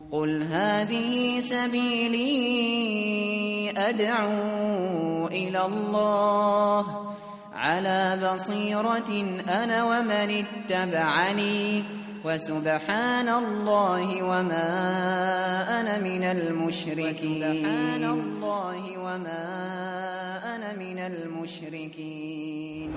قل هذه سبيلي أدعو إلى الله على بصيرة أنا ومن اتبعني وسبحان الله وما أنا من المشركين.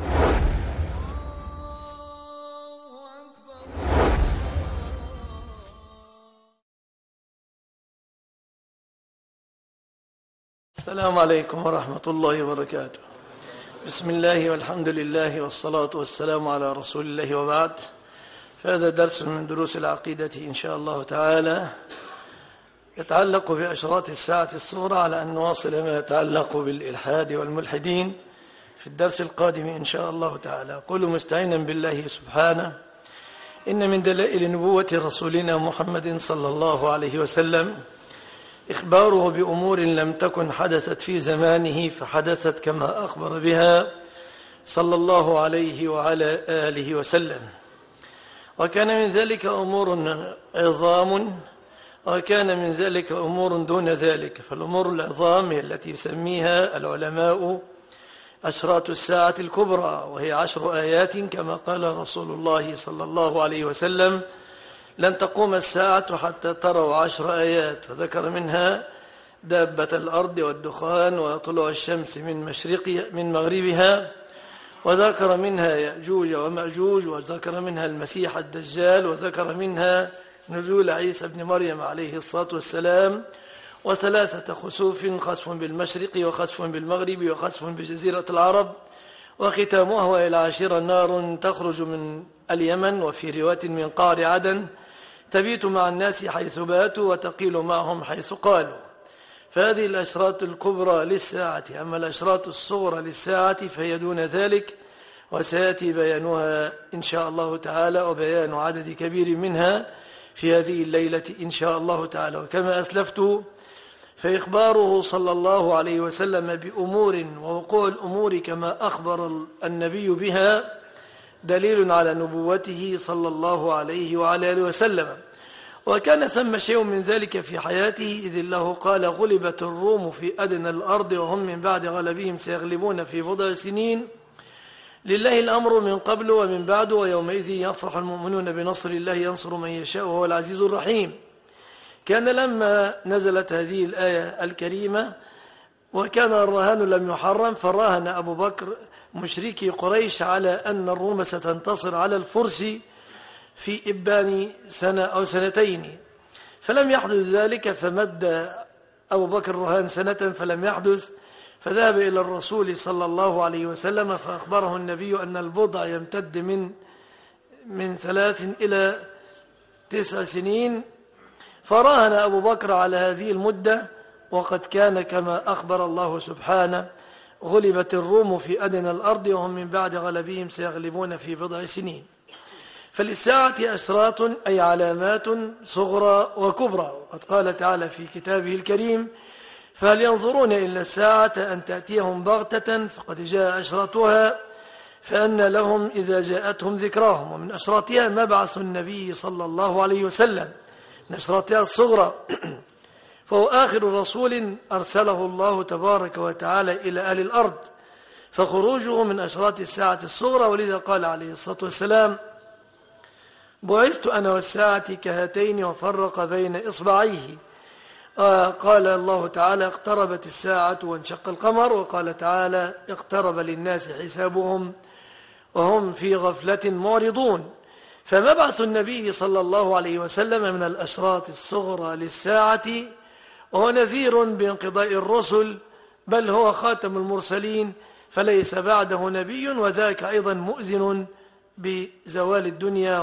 السلام عليكم ورحمة الله وبركاته. بسم الله والحمد لله والصلاة والسلام على رسول الله وبعد. فهذا درس من دروس العقيدة إن شاء الله تعالى يتعلق بأشراط الساعة الصغرى، على أن نواصل ما يتعلق بالإلحاد والملحدين في الدرس القادم إن شاء الله تعالى. قل مستعينا بالله سبحانه: إن من دلائل نبوة رسولنا محمد صلى الله عليه وسلم إخباره بأمور لم تكن حدثت في زمانه فحدثت كما أخبر بها صلى الله عليه وعلى آله وسلم. وكان من ذلك أمور عظام وكان من ذلك أمور دون ذلك. فالأمور العظام هي التي يسميها العلماء أشراط الساعة الكبرى، وهي 10 آيات كما قال رسول الله صلى الله عليه وسلم: لن تقوم الساعة حتى تروا 10 آيات، فذكر منها دابة الأرض والدخان وطلوع الشمس من مغربها، وذكر منها يأجوج ومأجوج، وذكر منها المسيح الدجال، وذكر منها نزول عيسى بن مريم عليه الصلاة والسلام، و3 خسوف: خسف بالمشرق وخسف بالمغرب وخسف بجزيرة العرب، وختامها وإلى 10 نار تخرج من اليمن، وفي رواية من قعر عدن، تبيت مع الناس حيث باتوا وتقيل معهم حيث قالوا. فهذه الأشراط الكبرى للساعة. أما الأشراط الصغرى للساعة فهي دون ذلك، وسيأتي بيانها إن شاء الله تعالى، وبيان عدد كبير منها في هذه الليلة إن شاء الله تعالى. وكما أسلفت فإخباره صلى الله عليه وسلم بأمور ووقوع الأمور كما أخبر النبي بها دليل على نبوته صلى الله عليه وعلى آله وسلم. وكان ثم شيء من ذلك في حياته، إذ الله قال: غلبت الروم في أدنى الأرض وهم من بعد غلبهم سيغلبون في بضع سنين، لله الأمر من قبل ومن بعد، ويومئذ يفرح المؤمنون بنصر الله ينصر من يشاء وهو العزيز الرحيم. كان لما نزلت هذه الآية الكريمة وكان الرهان لم يحرم، فراهن أبو بكر مشركي قريش على أن الروم ستنتصر على الفرس في إبان 1 أو 2، فلم يحدث ذلك، فمد أبو بكر الرهان 1 فلم يحدث، فذهب إلى الرسول صلى الله عليه وسلم فأخبره النبي أن البضع يمتد من 3 إلى 9 سنين، فراهن أبو بكر على هذه المدة. وقد كان كما أخبر الله سبحانه: غلبت الروم في أدنى الأرض وهم من بعد غلبهم سيغلبون في بضع سنين. فللساعة أشراط، أي علامات صغرى وكبرى. وقد قال تعالى في كتابه الكريم: فهل ينظرون إلا الساعة أن تأتيهم بغتة فقد جاء أشراطها فأن لهم إذا جاءتهم ذكراهم. ومن أشراطها مبعث النبي صلى الله عليه وسلم، من أشراطها الصغرى، فهو آخر رسول أرسله الله تبارك وتعالى إلى أهل الأرض، فخروجه من أشراط الساعة الصغرى. ولذا قال عليه الصلاة والسلام: بعثت أنا والساعة كهاتين، وفرق بين إصبعيه. قال الله تعالى: اقتربت الساعة وانشق القمر. وقال تعالى: اقترب للناس حسابهم وهم في غفلة معرضون. فمبعث النبي صلى الله عليه وسلم من الأشراط الصغرى للساعة، وهو نذير بانقضاء الرسل، بل هو خاتم المرسلين، فليس بعده نبي، وذاك أيضا مؤذن بزوال الدنيا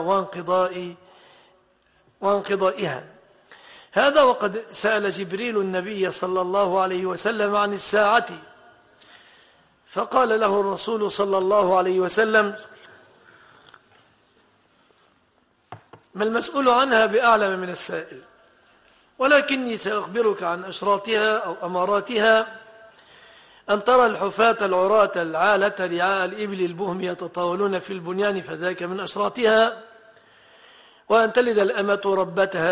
وانقضائها. هذا وقد سأل جبريل النبي صلى الله عليه وسلم عن الساعة، فقال له الرسول صلى الله عليه وسلم: ما المسؤول عنها بأعلم من السائل، ولكني سأخبرك عن أشراطها أو أماراتها: أن ترى الحفاة العراة العالة رعاء الإبل البهم يتطاولون في البنيان، فذاك من أشراطها. وأن تلد الأمة ربتها،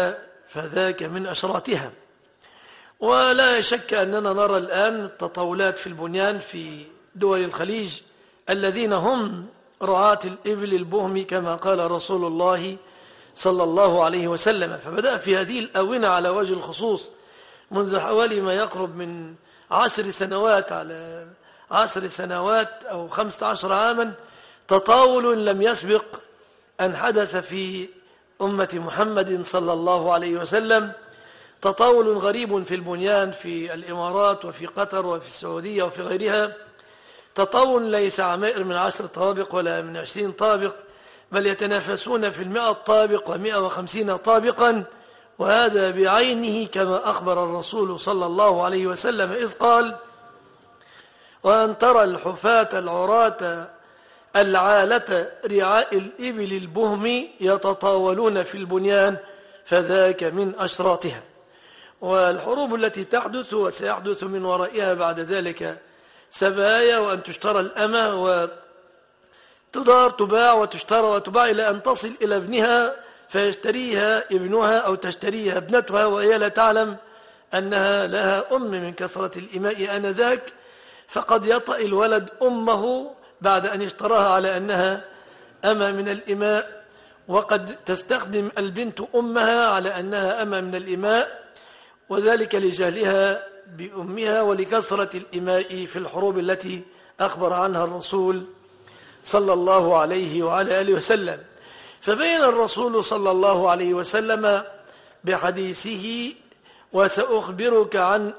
فذاك من أشراطها. ولا شك أننا نرى الآن التطاولات في البنيان في دول الخليج الذين هم رعاة الإبل البهم كما قال رسول الله صلى الله عليه وسلم. فبدأ في هذه الآونة على وجه الخصوص منذ حوالي ما يقرب من 10 سنوات على 10 سنوات أو 15 عاما تطاول لم يسبق أن حدث في أمة محمد صلى الله عليه وسلم، تطاول غريب في البنيان في الإمارات وفي قطر وفي السعودية وفي غيرها، تطاول ليس عمائر من 10 طابق ولا من 20 طابق، بل يتنافسون في 100 طابق و150 طابقا. وهذا بعينه كما أخبر الرسول صلى الله عليه وسلم إذ قال: وأن ترى الحفاة العراة العالة رعاء الإبل البهم يتطاولون في البنيان فذاك من أشراطها. والحروب التي تحدث وسيحدث من ورائها بعد ذلك سبايا، وأن تشترى الأمة وتدار تباع وتشترى وتباع إلى أن تصل إلى ابنها فيشتريها ابنها أو تشتريها ابنتها وهي لا تعلم أنها لها أم من كثرة الإماء آنذاك، فقد يطأ الولد أمه بعد أن اشتراها على أنها أمة من الإماء، وقد تستخدم البنت أمها على أنها أمة من الإماء، وذلك لجهلها بأمها ولكثرة الإماء في الحروب التي أخبر عنها الرسول صلى الله عليه وعلى آله وسلم. فبين الرسول صلى الله عليه وسلم بحديثه: وسأخبرك عن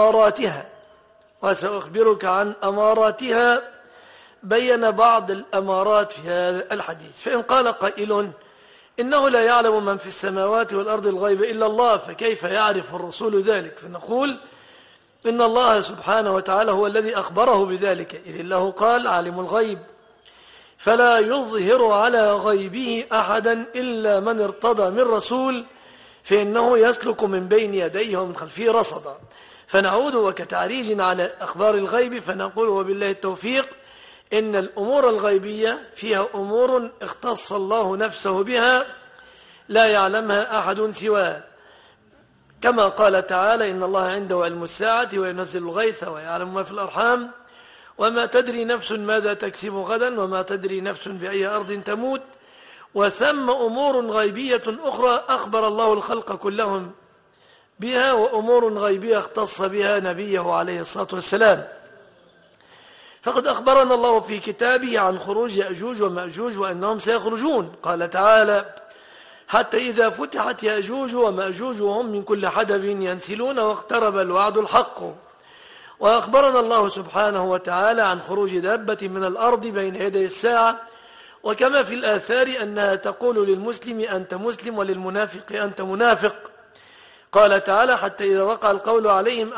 أماراتها، بين بعض الأمارات في هذا الحديث. فإن قال قائل: إنه لا يعلم من في السماوات والأرض الغيب إلا الله، فكيف يعرف الرسول ذلك؟ فنقول: إن الله سبحانه وتعالى هو الذي أخبره بذلك، إذ الله قال: عالم الغيب فلا يظهر على غيبه أحدا إلا من ارتضى من رسول فإنه يسلك من بين يديه ومن خلفه رصدا. فنعود وكتعريج على أخبار الغيب فنقول: وبالله التوفيق، إن الأمور الغيبية فيها أمور اختص الله نفسه بها لا يعلمها أحد سواه، كما قال تعالى: إن الله عنده علم الساعة وينزل الغيث ويعلم ما في الأرحام وما تدري نفس ماذا تكسب غدا وما تدري نفس بأي أرض تموت. وثم أمور غيبية أخرى أخبر الله الخلق كلهم بها، وأمور غيبية اختص بها نبيه عليه الصلاة والسلام. فقد أخبرنا الله في كتابه عن خروج يأجوج ومأجوج وأنهم سيخرجون. قال تعالى: حتى إذا فتحت يأجوج ومأجوج وهم من كل حدب ينسلون واقترب الوعد الحق. وأخبرنا الله سبحانه وتعالى عن خروج دابة من الأرض بين يدي الساعة، وكما في الآثار أنها تقول للمسلم أنت مسلم وللمنافق أنت منافق. قال تعالى: حتى إذا وقع القول عليهم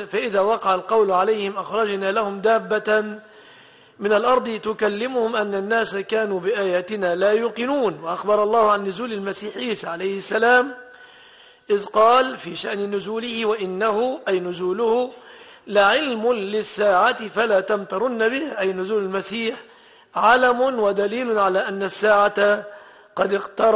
أخرجنا لهم دابة من الأرض تكلمهم أن الناس كانوا بآياتنا لا يوقنون. وأخبر الله عن نزول المسيح عيسى عليه السلام إذ قال في شأن نزوله: وإنه أي نزوله لعلم للساعة فلا تمترن به، أي نزول المسيح علم ودليل على أن الساعة قد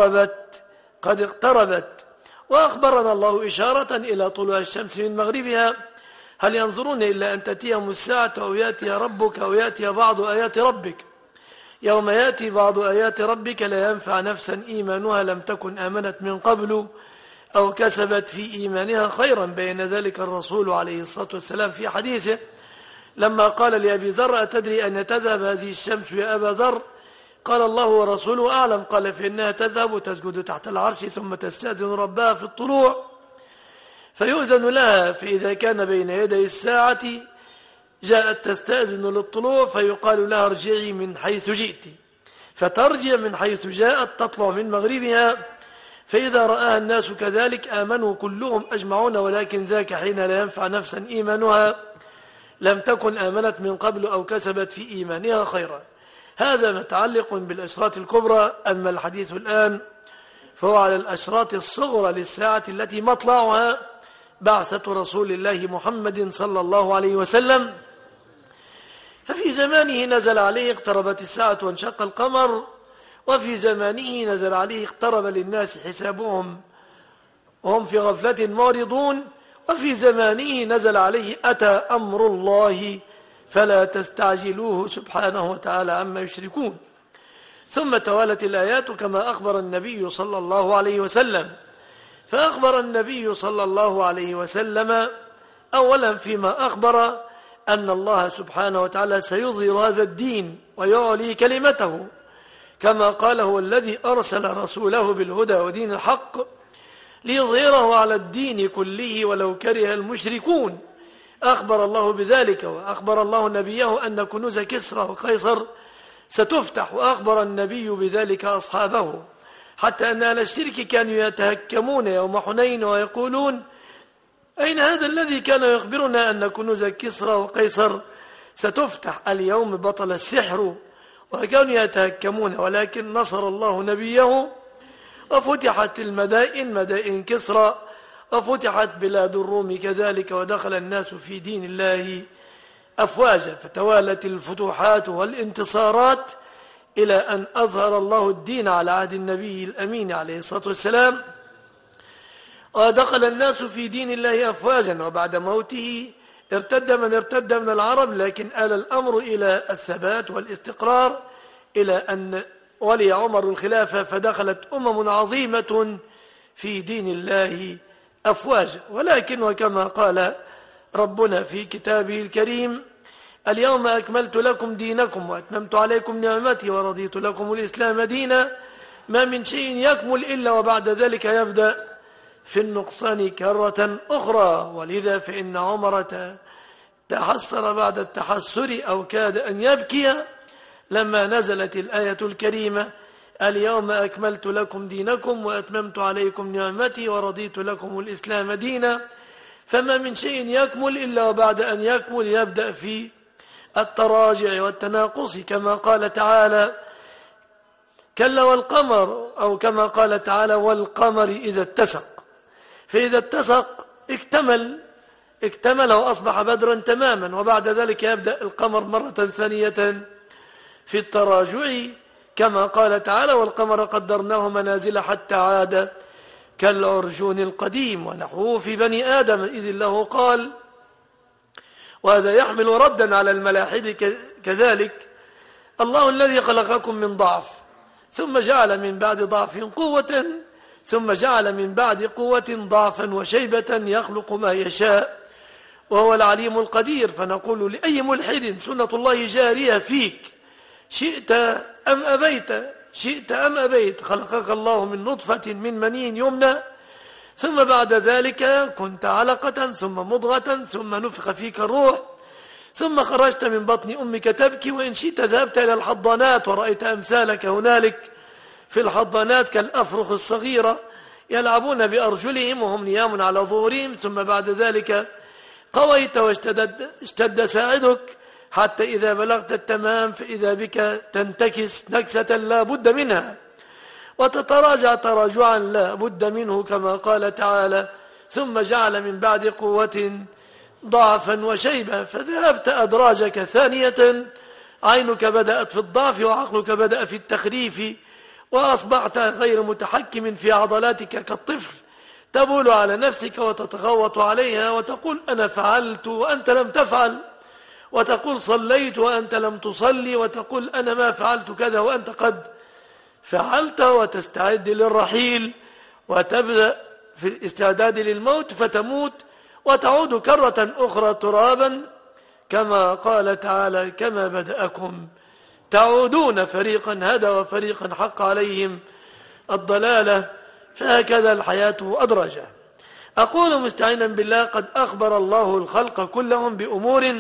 اقتربت. وأخبرنا الله إشارة إلى طلوع الشمس من مغربها: هل ينظرون إلا أن تأتيهم الساعة أو يأتي ربك أو يأتي بعض آيات ربك، يوم يأتي بعض آيات ربك لا ينفع نفسا إيمانها لم تكن آمنت من قبل أو كسبت في إيمانها خيرا. بين ذلك الرسول عليه الصلاة والسلام في حديثه لما قال لأبي ذر: أتدري أن تذهب هذه الشمس يا أبا ذر؟ قال: الله ورسوله أعلم. قال: فإنها تذهب وتسجد تحت العرش ثم تستأذن ربها في الطلوع فيؤذن لها، فإذا كان بين يدي الساعة جاءت تستأذن للطلوع فيقال لها: ارجعي من حيث جئت، فترجع من حيث جاءت تطلع من مغربها، فإذا رآها الناس كذلك آمنوا كلهم أجمعون، ولكن ذاك حين لا ينفع نفسا إيمانها لم تكن آمنت من قبل أو كسبت في إيمانها خيرا. هذا متعلق بالأشراط الكبرى. أما الحديث الآن فهو على الأشراط الصغرى للساعة التي مطلعها بعثة رسول الله محمد صلى الله عليه وسلم. ففي زمانه نزل عليه اقتربت الساعة وانشق القمر، وفي زمانه نزل عليه اقترب للناس حسابهم وهم في غفلة معرضون. وفي زمانه نزل عليه أتى أمر الله فلا تستعجلوه سبحانه وتعالى عما يشركون. ثم توالت الآيات كما أخبر النبي صلى الله عليه وسلم. فأخبر النبي صلى الله عليه وسلم أولا فيما أخبر أن الله سبحانه وتعالى سيظهر هذا الدين ويعلي كلمته، كما قال هو الذي أرسل رسوله بالهدى ودين الحق ليظهره على الدين كله ولو كره المشركون. أخبر الله بذلك، وأخبر الله نبيه أن كنوز كسرى وقيصر ستفتح، وأخبر النبي بذلك أصحابه، حتى أن أهل الشرك كانوا يتهكمون يوم حنين ويقولون أين هذا الذي كان يخبرنا أن كنوز كسرى وقيصر ستفتح؟ اليوم بطل السحر، وكانوا يتهكمون. ولكن نصر الله نبيه وفتحت المدائن، مدائن كسرى، وفتحت بلاد الروم كذلك، ودخل الناس في دين الله أفواجا. فتوالت الفتوحات والانتصارات إلى أن أظهر الله الدين على عهد النبي الأمين عليه الصلاة والسلام، ودخل الناس في دين الله أفواجا. وبعد موته ارتد من ارتد من العرب، لكن آل الأمر إلى الثبات والاستقرار، إلى أن ولي عمر الخلافة، فدخلت أمم عظيمة في دين الله أفواجا. ولكن وكما قال ربنا في كتابه الكريم اليوم أكملت لكم دينكم وأتممت عليكم نعمتي ورضيت لكم الإسلام دينا، ما من شيء يكمل إلا وبعد ذلك يبدأ في النقصان كرة أخرى. ولذا فإن عمر تحسر بعد التحسر أو كاد أن يبكي لما نزلت الآية الكريمة اليوم أكملت لكم دينكم وأتممت عليكم نعمتي ورضيت لكم الإسلام دينا، فما من شيء يكمل إلا وبعد أن يكمل يبدأ في التراجع والتناقص، كما قال تعالى كلا والقمر، أو كما قال تعالى والقمر إذا اتسق. فإذا اتسق اكتمل وأصبح بدرا تماما، وبعد ذلك يبدأ القمر مرة ثانية في التراجع، كما قال تعالى والقمر قدرناه منازل حتى عاد كالعرجون القديم ونحوه في بني آدم، إذ الله قال. وهذا يحمل ردا على الملاحد كذلك. الله الذي خلقكم من ضعف ثم جعل من بعد ضعف قوة ثم جعل من بعد قوة ضعفا وشيبة يخلق ما يشاء وهو العليم القدير. فنقول لأي ملحد سنة الله جارية فيك، شئت أم أبيت، شئت أم أبيت، خلقك الله من نطفة من مني يمنى، ثم بعد ذلك كنت علقة ثم مضغة ثم نفخ فيك الروح، ثم خرجت من بطن أمك تبكي، وإن شئت ذهبت إلى الحضانات ورأيت أمثالك هنالك في الحضانات كالأفرخ الصغيرة يلعبون بأرجلهم وهم نيام على ظهورهم، ثم بعد ذلك قويت واشتد ساعدك حتى إذا بلغت التمام فإذا بك تنتكس نكسة لا بد منها وتتراجع تراجعا لا بد منه، كما قال تعالى ثم جعل من بعد قوة ضعفا وشيبة، فذهبت أدراجك ثانية، عينك بدأت في الضعف وعقلك بدأ في التخريف، وأصبحت غير متحكم في عضلاتك كالطفل، تبول على نفسك وتتغوط عليها وتقول أنا فعلت وأنت لم تفعل، وتقول صليت وأنت لم تصلي، وتقول أنا ما فعلت كذا وأنت قد فعلت، وتستعد للرحيل وتبدأ في الاستعداد للموت فتموت وتعود كرة أخرى ترابا، كما قال تعالى كما بدأكم تعودون فريقا هدى وفريقا حق عليهم الضلالة، فهكذا الحياة أدرجة. أقول مستعينا بالله قد أخبر الله الخلق كلهم بأمور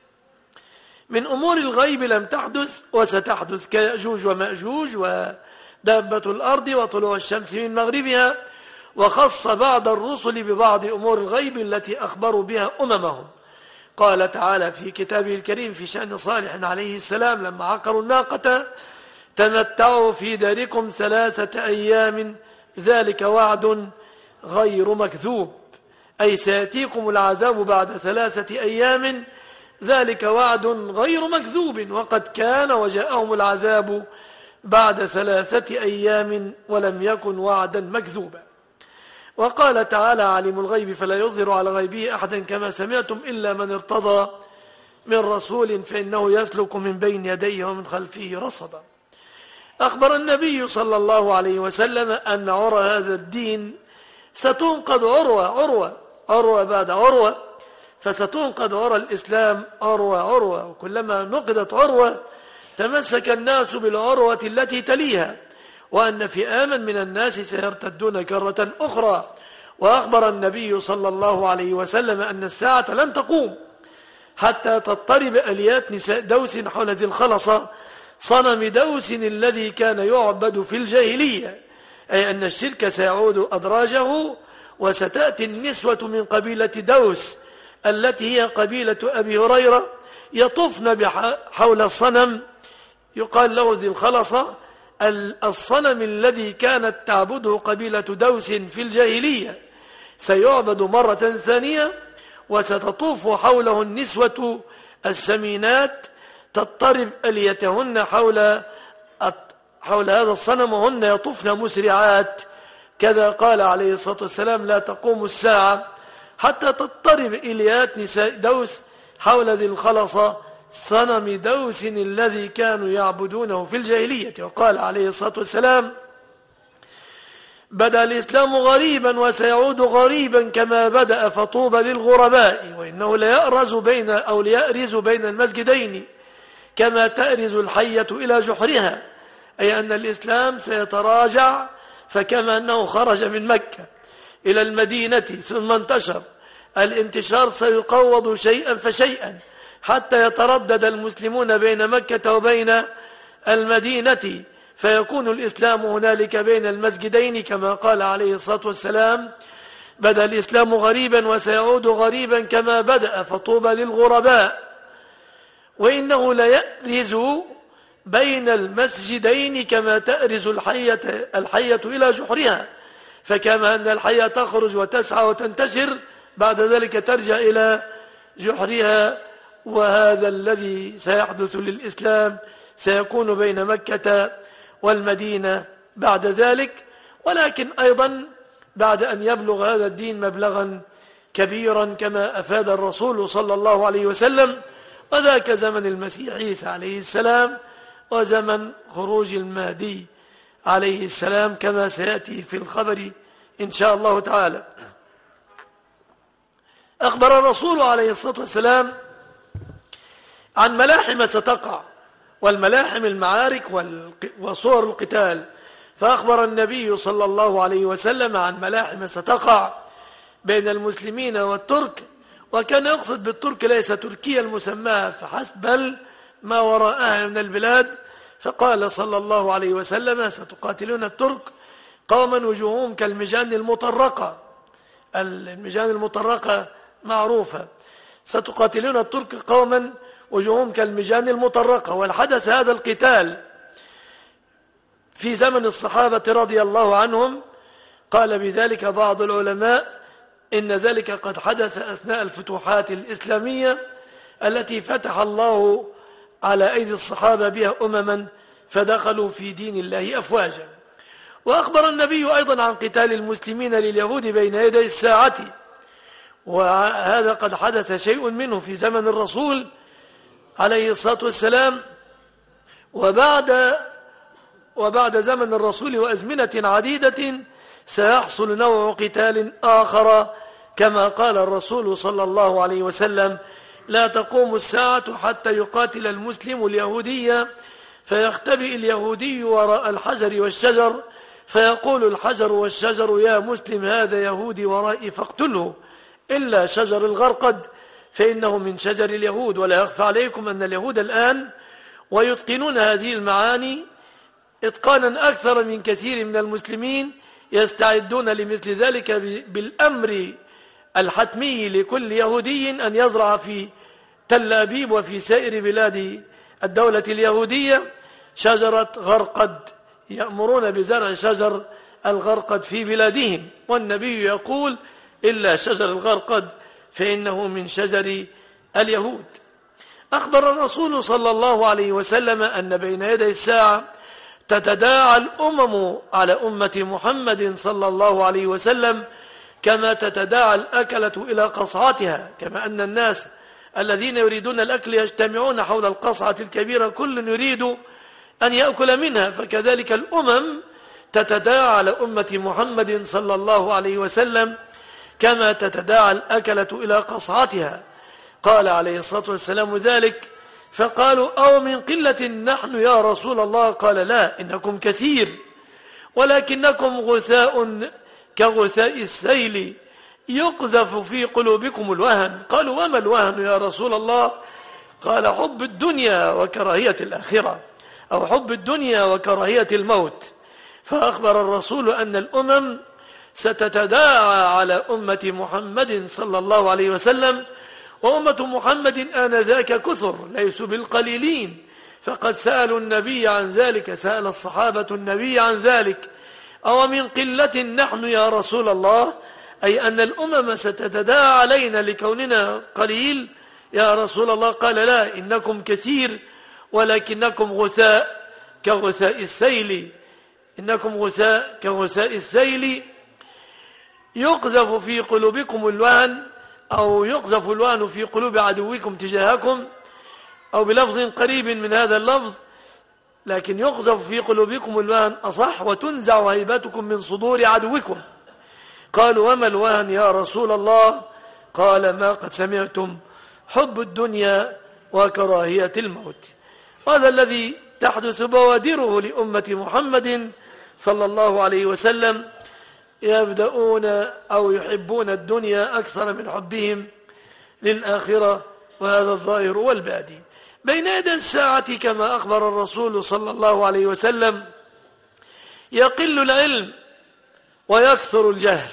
من أمور الغيب لم تحدث وستحدث كيأجوج ومأجوج ودابة الأرض وطلوع الشمس من مغربها، وخص بعض الرسل ببعض أمور الغيب التي أخبروا بها أممهم. قال تعالى في كتابه الكريم في شأن صالح عليه السلام لما عقروا الناقة تمتعوا في داركم 3 أيام ذلك وعد غير مكذوب، أي سيأتيكم العذاب بعد 3 أيام ذلك وعد غير مكذوب، وقد كان وجاءهم العذاب بعد 3 أيام ولم يكن وعدا مكذوبا. وقال تعالى: عالم الغيب فلا يظهر على غيبه أحدا كما سمعتم إلا من ارتضى من رسول فإنه يسلك من بين يديه ومن خلفه رصدا. أخبر النبي صلى الله عليه وسلم أن عروة هذا الدين ستنقض عروة بعد عروة، فستنقض عروة الإسلام عروة، وكلما نقضت عروة تمسك الناس بالعروة التي تليها، وأن فئاما من الناس سيرتدون كرة أخرى. وأخبر النبي صلى الله عليه وسلم أن الساعة لن تقوم حتى تضطرب أليات نساء دوس حول ذي الخلصة، صنم دوس الذي كان يعبد في الجاهلية، أي أن الشرك سيعود أدراجه، وستأتي النسوة من قبيلة دوس التي هي قبيلة أبي هريرة يطفن حول الصنم يقال له ذي الخلصة، الصنم الذي كانت تعبده قبيلة دوس في الجاهلية سيعبد مرة ثانية، وستطوف حوله النسوة السمينات تضطرب أليتهن حول هذا الصنم، وهن يطفن مسرعات. كذا قال عليه الصلاة والسلام: لا تقوم الساعة حتى تضطرب إليات نساء دوس حول ذي الخلصة، صنم دوس الذي كانوا يعبدونه في الجاهلية. وقال عليه الصلاة والسلام: بدأ الإسلام غريبا وسيعود غريبا كما بدأ، فطوبى للغرباء، وإنه ليأرز بين المسجدين كما تأرز الحية إلى جحرها، أي أن الإسلام سيتراجع، فكما أنه خرج من مكة إلى المدينة ثم انتشر، الانتشار سيقوض شيئا فشيئا حتى يتردد المسلمون بين مكة وبين المدينة، فيكون الإسلام هنالك بين المسجدين كما قال عليه الصلاة والسلام: بدأ الإسلام غريبا وسيعود غريبا كما بدأ، فطوبى للغرباء، وإنه ليأرز بين المسجدين كما تأرز الحية إلى جحرها، فكما أن الحية تخرج وتسعى وتنتشر بعد ذلك ترجع إلى جحرها، وهذا الذي سيحدث للإسلام سيكون بين مكة والمدينة بعد ذلك، ولكن أيضا بعد أن يبلغ هذا الدين مبلغا كبيرا كما أفاد الرسول صلى الله عليه وسلم، وذاك زمن المسيح عيسى عليه السلام وزمن خروج المهدي عليه السلام كما سيأتي في الخبر إن شاء الله تعالى. أخبر الرسول عليه الصلاة والسلام عن ملاحم ستقع، والملاحم المعارك وصور القتال، فأخبر النبي صلى الله عليه وسلم عن ملاحم ستقع بين المسلمين والترك، وكان يقصد بالترك ليس تركيا المسمى فحسب بل ما وراءها من البلاد، فقال صلى الله عليه وسلم: ستقاتلون الترك قوما وجوههم كالمجان المطرقة، المجان المطرقة معروفة، ستقاتلون الترك قوما وجوههم كالمجان المطرقة. والحدث هذا القتال في زمن الصحابة رضي الله عنهم، قال بذلك بعض العلماء إن ذلك قد حدث أثناء الفتوحات الإسلامية التي فتح الله على أيدي الصحابة بها أمما فدخلوا في دين الله أفواجا. وأخبر النبي أيضا عن قتال المسلمين لليهود بين يدي الساعة، وهذا قد حدث شيء منه في زمن الرسول عليه الصلاة والسلام، وبعد زمن الرسول وأزمنة عديدة سيحصل نوع قتال آخر كما قال الرسول صلى الله عليه وسلم: لا تقوم الساعة حتى يقاتل المسلم اليهودية فيختبئ اليهودي وراء الحجر والشجر، فيقول الحجر والشجر: يا مسلم هذا يهودي ورائي فاقتله، إلا شجر الغرقد فإنه من شجر اليهود. ولا يخفى عليكم أن اليهود الآن ويتقنون هذه المعاني إتقانا أكثر من كثير من المسلمين، يستعدون لمثل ذلك بالأمر الحتمي لكل يهودي أن يزرع في تل أبيب وفي سائر بلاد الدولة اليهودية شجرة غرقد، يأمرون بزرع شجر الغرقد في بلادهم، والنبي يقول: إلا شجر الغرقد فإنه من شجر اليهود. أخبر الرسول صلى الله عليه وسلم أن بين يدي الساعة تتداعى الأمم على أمة محمد صلى الله عليه وسلم كما تتداعى الأكلة إلى قصعتها، كما أن الناس الذين يريدون الأكل يجتمعون حول القصعة الكبيرة، كل يريد أن يأكل منها، فكذلك الأمم تتداعى على أمة محمد صلى الله عليه وسلم كما تتداعى الأكلة إلى قصعتها. قال عليه الصلاة والسلام ذلك، فقالوا أو من قلة نحن يا رسول الله؟ قال لا، إنكم كثير ولكنكم غثاء كغثاء السيل يقذف في قلوبكم الوهن. قالوا وما الوهن يا رسول الله؟ قال حب الدنيا وكراهية الآخرة، أو حب الدنيا وكراهية الموت. فأخبر الرسول أن الأمم ستتداعى على أمة محمد صلى الله عليه وسلم، وأمة محمد آنذاك كثر ليسوا بالقليلين، فقد سألوا النبي عن ذلك، سأل الصحابة النبي عن ذلك، أو من قلة نحن يا رسول الله؟ أي أن الأمم ستتداعى علينا لكوننا قليل يا رسول الله؟ قال لا، إنكم كثير ولكنكم غثاء كغثاء السيل، إنكم غثاء كغثاء السيل يقذف في قلوبكم الوهن، أو يقذف الوهن في قلوب عدوكم تجاهكم، أو بلفظ قريب من هذا اللفظ، لكن يقذف في قلوبكم الوهن أصح، وتنزع هيبتكم من صدور عدوكم. قالوا وما الوهن يا رسول الله؟ قال ما قد سمعتم، حب الدنيا وكراهية الموت. وهذا الذي تحدث بوادره لأمة محمد صلى الله عليه وسلم، يبدأون أو يحبون الدنيا أكثر من حبهم للآخرة، وهذا الظاهر والبادي. بين يدي الساعة كما أخبر الرسول صلى الله عليه وسلم يقل العلم ويكثر الجهل،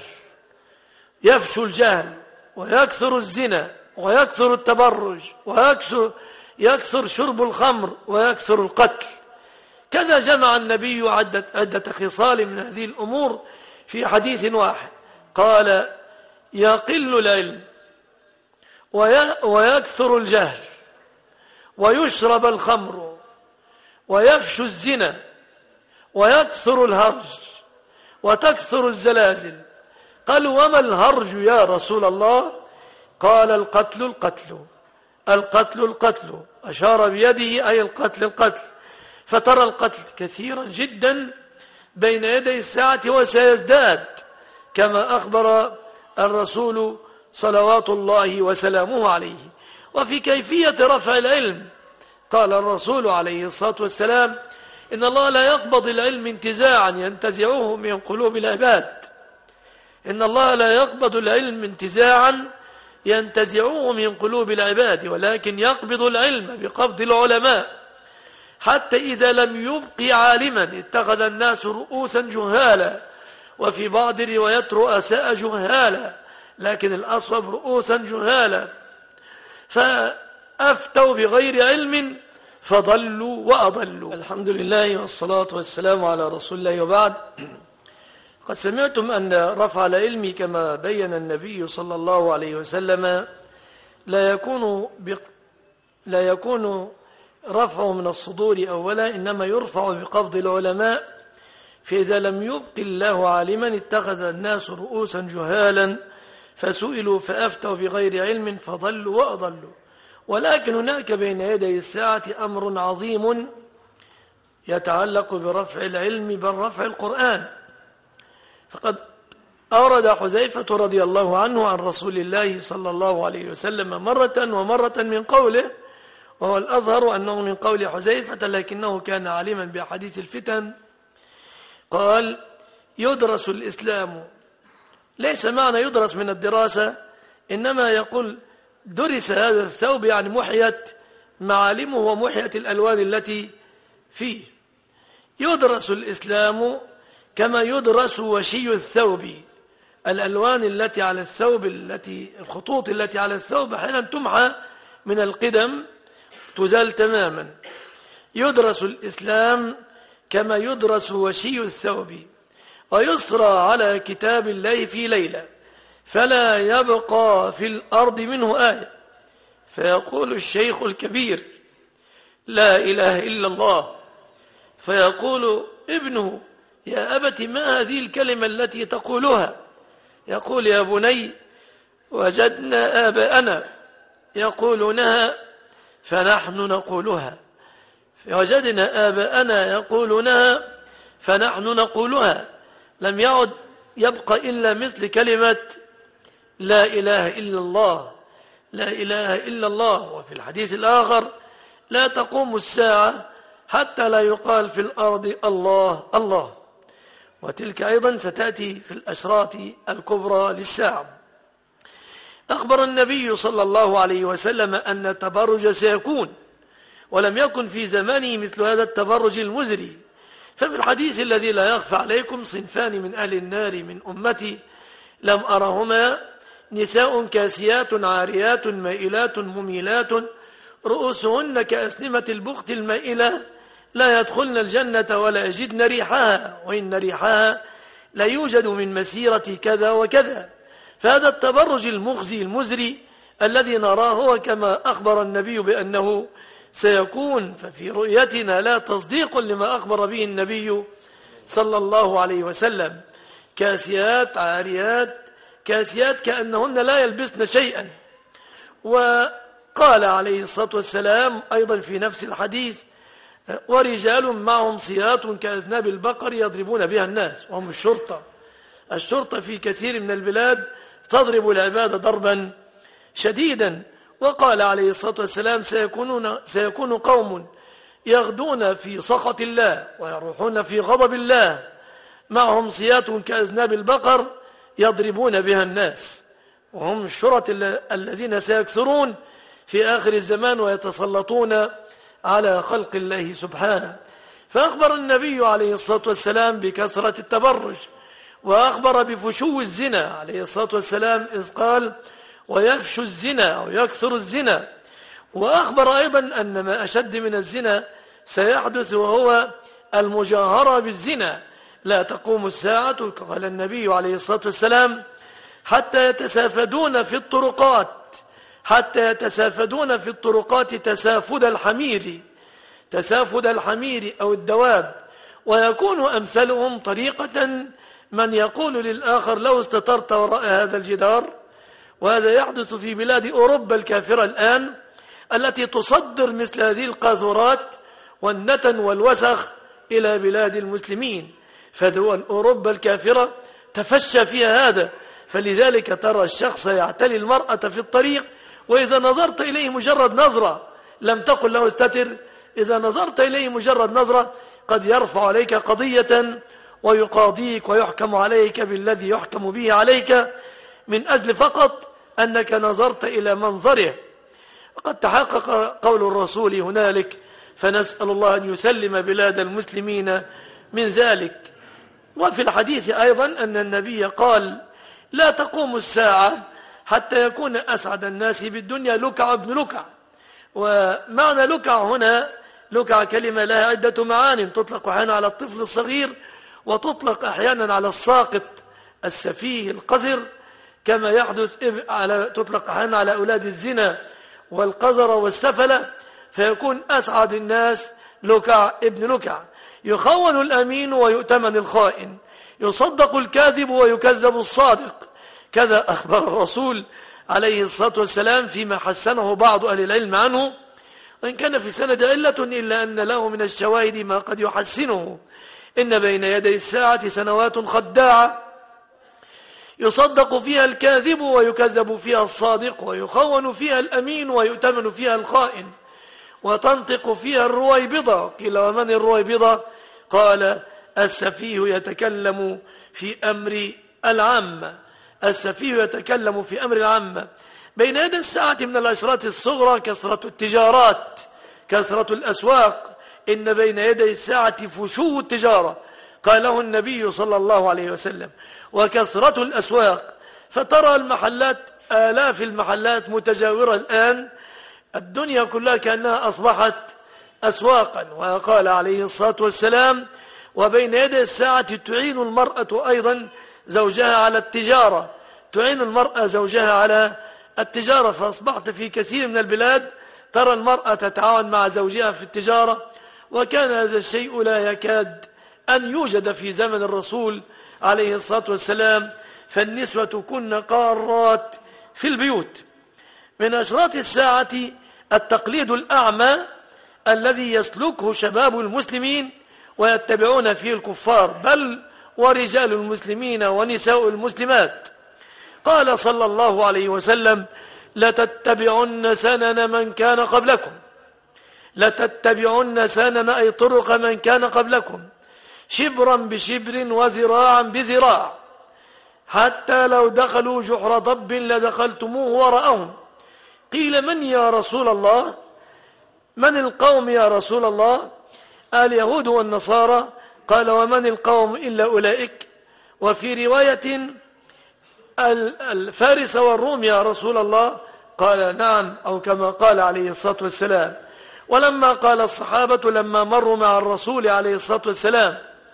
يفشو الجهل ويكثر الزنا ويكثر التبرج ويكثر شرب الخمر ويكثر القتل. كذا جمع النبي عدة خصال من هذه الأمور في حديث واحد، قال يقل العلم ويكثر الجهل ويشرب الخمر ويفشو الزنا ويكثر الهرج وتكثر الزلازل. قالوا وما الهرج يا رسول الله؟ قال القتل القتل القتل القتل، أشار بيده أي القتل. فترى القتل كثيرا جدا بين يدي الساعة وسيزداد كما أخبر الرسول صلوات الله وسلامه عليه. وفي كيفية رفع العلم قال الرسول عليه الصلاة والسلام إن الله لا يقبض العلم انتزاعا ينتزعه من قلوب العباد، إن الله لا يقبض العلم انتزاعا ينتزعه من قلوب العباد، ولكن يقبض العلم بقبض العلماء، حتى إذا لم يبق عالما اتخذ الناس رؤوسا جهالا، وفي بعض الروايات رؤساء جهالا، لكن الأصوب رؤوسا جهالا، فأفتوا بغير علم فضلوا وأضلوا. الحمد لله والصلاة والسلام على رسول الله، وبعد. قد سمعتم أن رفع العلم كما بين النبي صلى الله عليه وسلم لا يكون رفعه من الصدور أولا، إنما يرفع بقبض العلماء، فإذا لم يبق الله عالما اتخذ الناس رؤوسا جهالا فسئلوا فأفتوا بغير علم فضلوا وأضلوا. ولكن هناك بين يدي الساعة أمر عظيم يتعلق برفع العلم، بل رفع القرآن. فقد أورد حذيفة رضي الله عنه عن رسول الله صلى الله عليه وسلم مرة من قوله، وهو الأظهر أنه من قول حذيفة لكنه كان عالما بحديث الفتن، قال يدرس الإسلام، ليس معنى يدرس من الدراسة، إنما يقول درس هذا الثوب، يعني محيت معالمه ومحيت الألوان التي فيه. يدرس الإسلام كما يدرس وشي الثوب، الألوان التي على الثوب، الخطوط التي على الثوب حينا تمحى من القدم تزال تماما. يدرس الإسلام كما يدرس وشي الثوب، ويسرى على كتاب الله في ليلة فلا يبقى في الأرض منه آية، فيقول الشيخ الكبير لا إله إلا الله، فيقول ابنه يا أبت ما هذه الكلمة التي تقولها؟ يقول يا بني وجدنا آباءنا يقولونها فنحن نقولها، وجدنا آباءنا يقولونها فنحن نقولها. لم يعد يبقى إلا مثل كلمة لا إله إلا الله، لا إله إلا الله. وفي الحديث الآخر لا تقوم الساعة حتى لا يقال في الأرض الله الله. وتلك أيضا ستأتي في الأشراط الكبرى للساعة. أخبر النبي صلى الله عليه وسلم أن التبرج سيكون، ولم يكن في زمانه مثل هذا التبرج المزري. ففي الحديث الذي لا يخفى عليكم صنفان من أهل النار من أمتي لم أرهما، نساء كاسيات عاريات مائلات مميلات رؤوسهن كأسنمة البخت المائلة لا يدخلن الجنة ولا يجدن ريحها، وإن ريحها لا يوجد من مسيرة كذا وكذا. فهذا التبرج المخزي المزري الذي نراه هو كما أخبر النبي بأنه سيكون. ففي رؤيتنا لا تصديق لما أخبر به النبي صلى الله عليه وسلم. كاسيات عاريات كاسيات كأنهن لا يلبسن شيئا. وقال عليه الصلاة والسلام أيضا في نفس الحديث ورجال معهم سياط كأذناب البقر يضربون بها الناس، وهم الشرطة. الشرطة في كثير من البلاد تضرب العباد ضربا شديدا. وقال عليه الصلاة والسلام سيكون قوم يغدون في سخط الله ويروحون في غضب الله، معهم سياط كأذناب البقر يضربون بها الناس، وهم الشرط الذين سيكثرون في آخر الزمان ويتسلطون على خلق الله سبحانه. فأخبر النبي عليه الصلاة والسلام بكثرة التبرج، وأخبر بفشو الزنا عليه الصلاة والسلام إذ قال ويفشو الزنا أو يكثر الزنا. وأخبر أيضا أن ما أشد من الزنا سيحدث وهو المجاهرة بالزنا. لا تقوم الساعة قال النبي عليه الصلاة والسلام حتى يتسافدون في الطرقات، حتى يتسافدون في الطرقات تسافد الحمير، تسافد الحمير أو الدواب، ويكون أمثلهم طريقة من يقول للآخر لو استترت وراء هذا الجدار. وهذا يحدث في بلاد أوروبا الكافرة الآن التي تصدر مثل هذه القاذورات والنتن والوسخ إلى بلاد المسلمين. فدول أوروبا الكافرة تفشى فيها هذا، فلذلك ترى الشخص يعتلي المرأة في الطريق، وإذا نظرت إليه مجرد نظرة لم تقل له استتر، إذا نظرت إليه مجرد نظرة قد يرفع عليك قضية ويقاضيك ويحكم عليك بالذي يحكم به عليك من أجل فقط أنك نظرت إلى منظره. وقد تحقق قول الرسول هنالك، فنسأل الله أن يسلم بلاد المسلمين من ذلك. وفي الحديث أيضا أن النبي قال لا تقوم الساعة حتى يكون أسعد الناس بالدنيا لكع ابن لكع. ومعنى لكع هنا، لكع كلمة لها عدة معان، تطلق أحيانا على الطفل الصغير، وتطلق أحيانا على الساقط السفيه القذر، كما يحدث تطلق أحيانا على أولاد الزنا والقذر والسفلة، فيكون أسعد الناس لكع ابن لكع. يخون الأمين ويؤتمن الخائن، يصدق الكاذب ويكذب الصادق. كذا أخبر الرسول عليه الصلاة والسلام فيما حسنه بعض أهل العلم عنه، وإن كان في سند علة إلا أن له من الشواهد ما قد يحسنه. إن بين يدي الساعة سنوات خداعة يصدق فيها الكاذب ويكذب فيها الصادق، ويخون فيها الأمين ويؤتمن فيها الخائن، وتنطق فيها الرويبضة. قيل ومن الرويبضة؟ قال السفيه يتكلم في أمر العامة، السفيه يتكلم في أمر العامة. بين يدي الساعة من الأشراط الصغرى كثرة التجارات، كثرة الأسواق. إن بين يدي الساعة فشو التجارة قاله النبي صلى الله عليه وسلم، وكثرة الأسواق. فترى المحلات آلاف المحلات متجاورة الآن، الدنيا كلها كأنها أصبحت أسواقا. وقال عليه الصلاة والسلام وبين يدي الساعة تعين المرأة أيضا زوجها على التجارة، تعين المرأة زوجها على التجارة. فأصبحت في كثير من البلاد ترى المرأة تتعاون مع زوجها في التجارة، وكان هذا الشيء لا يكاد أن يوجد في زمن الرسول عليه الصلاة والسلام. فالنسوة كن قارات في البيوت. من أشراط الساعة التقليد الأعمى الذي يسلكه شباب المسلمين ويتبعون فيه الكفار، بل ورجال المسلمين ونساء المسلمات. قال صلى الله عليه وسلم: لتتبعن سنن من كان قبلكم، لتتبعن سنن أي طرق من كان قبلكم، شبرا بشبر وذراعا بذراع، حتى لو دخلوا جحر ضب لدخلتموه وراءهم. قيل: من يا رسول الله؟ من القوم يا رسول الله؟ اليهود والنصارى. قال: ومن القوم إلا أولئك؟ وفي رواية: الفارس والروم يا رسول الله؟ قال: نعم، أو كما قال عليه الصلاة والسلام. ولما قال الصحابة لما مروا مع الرسول عليه الصلاة والسلام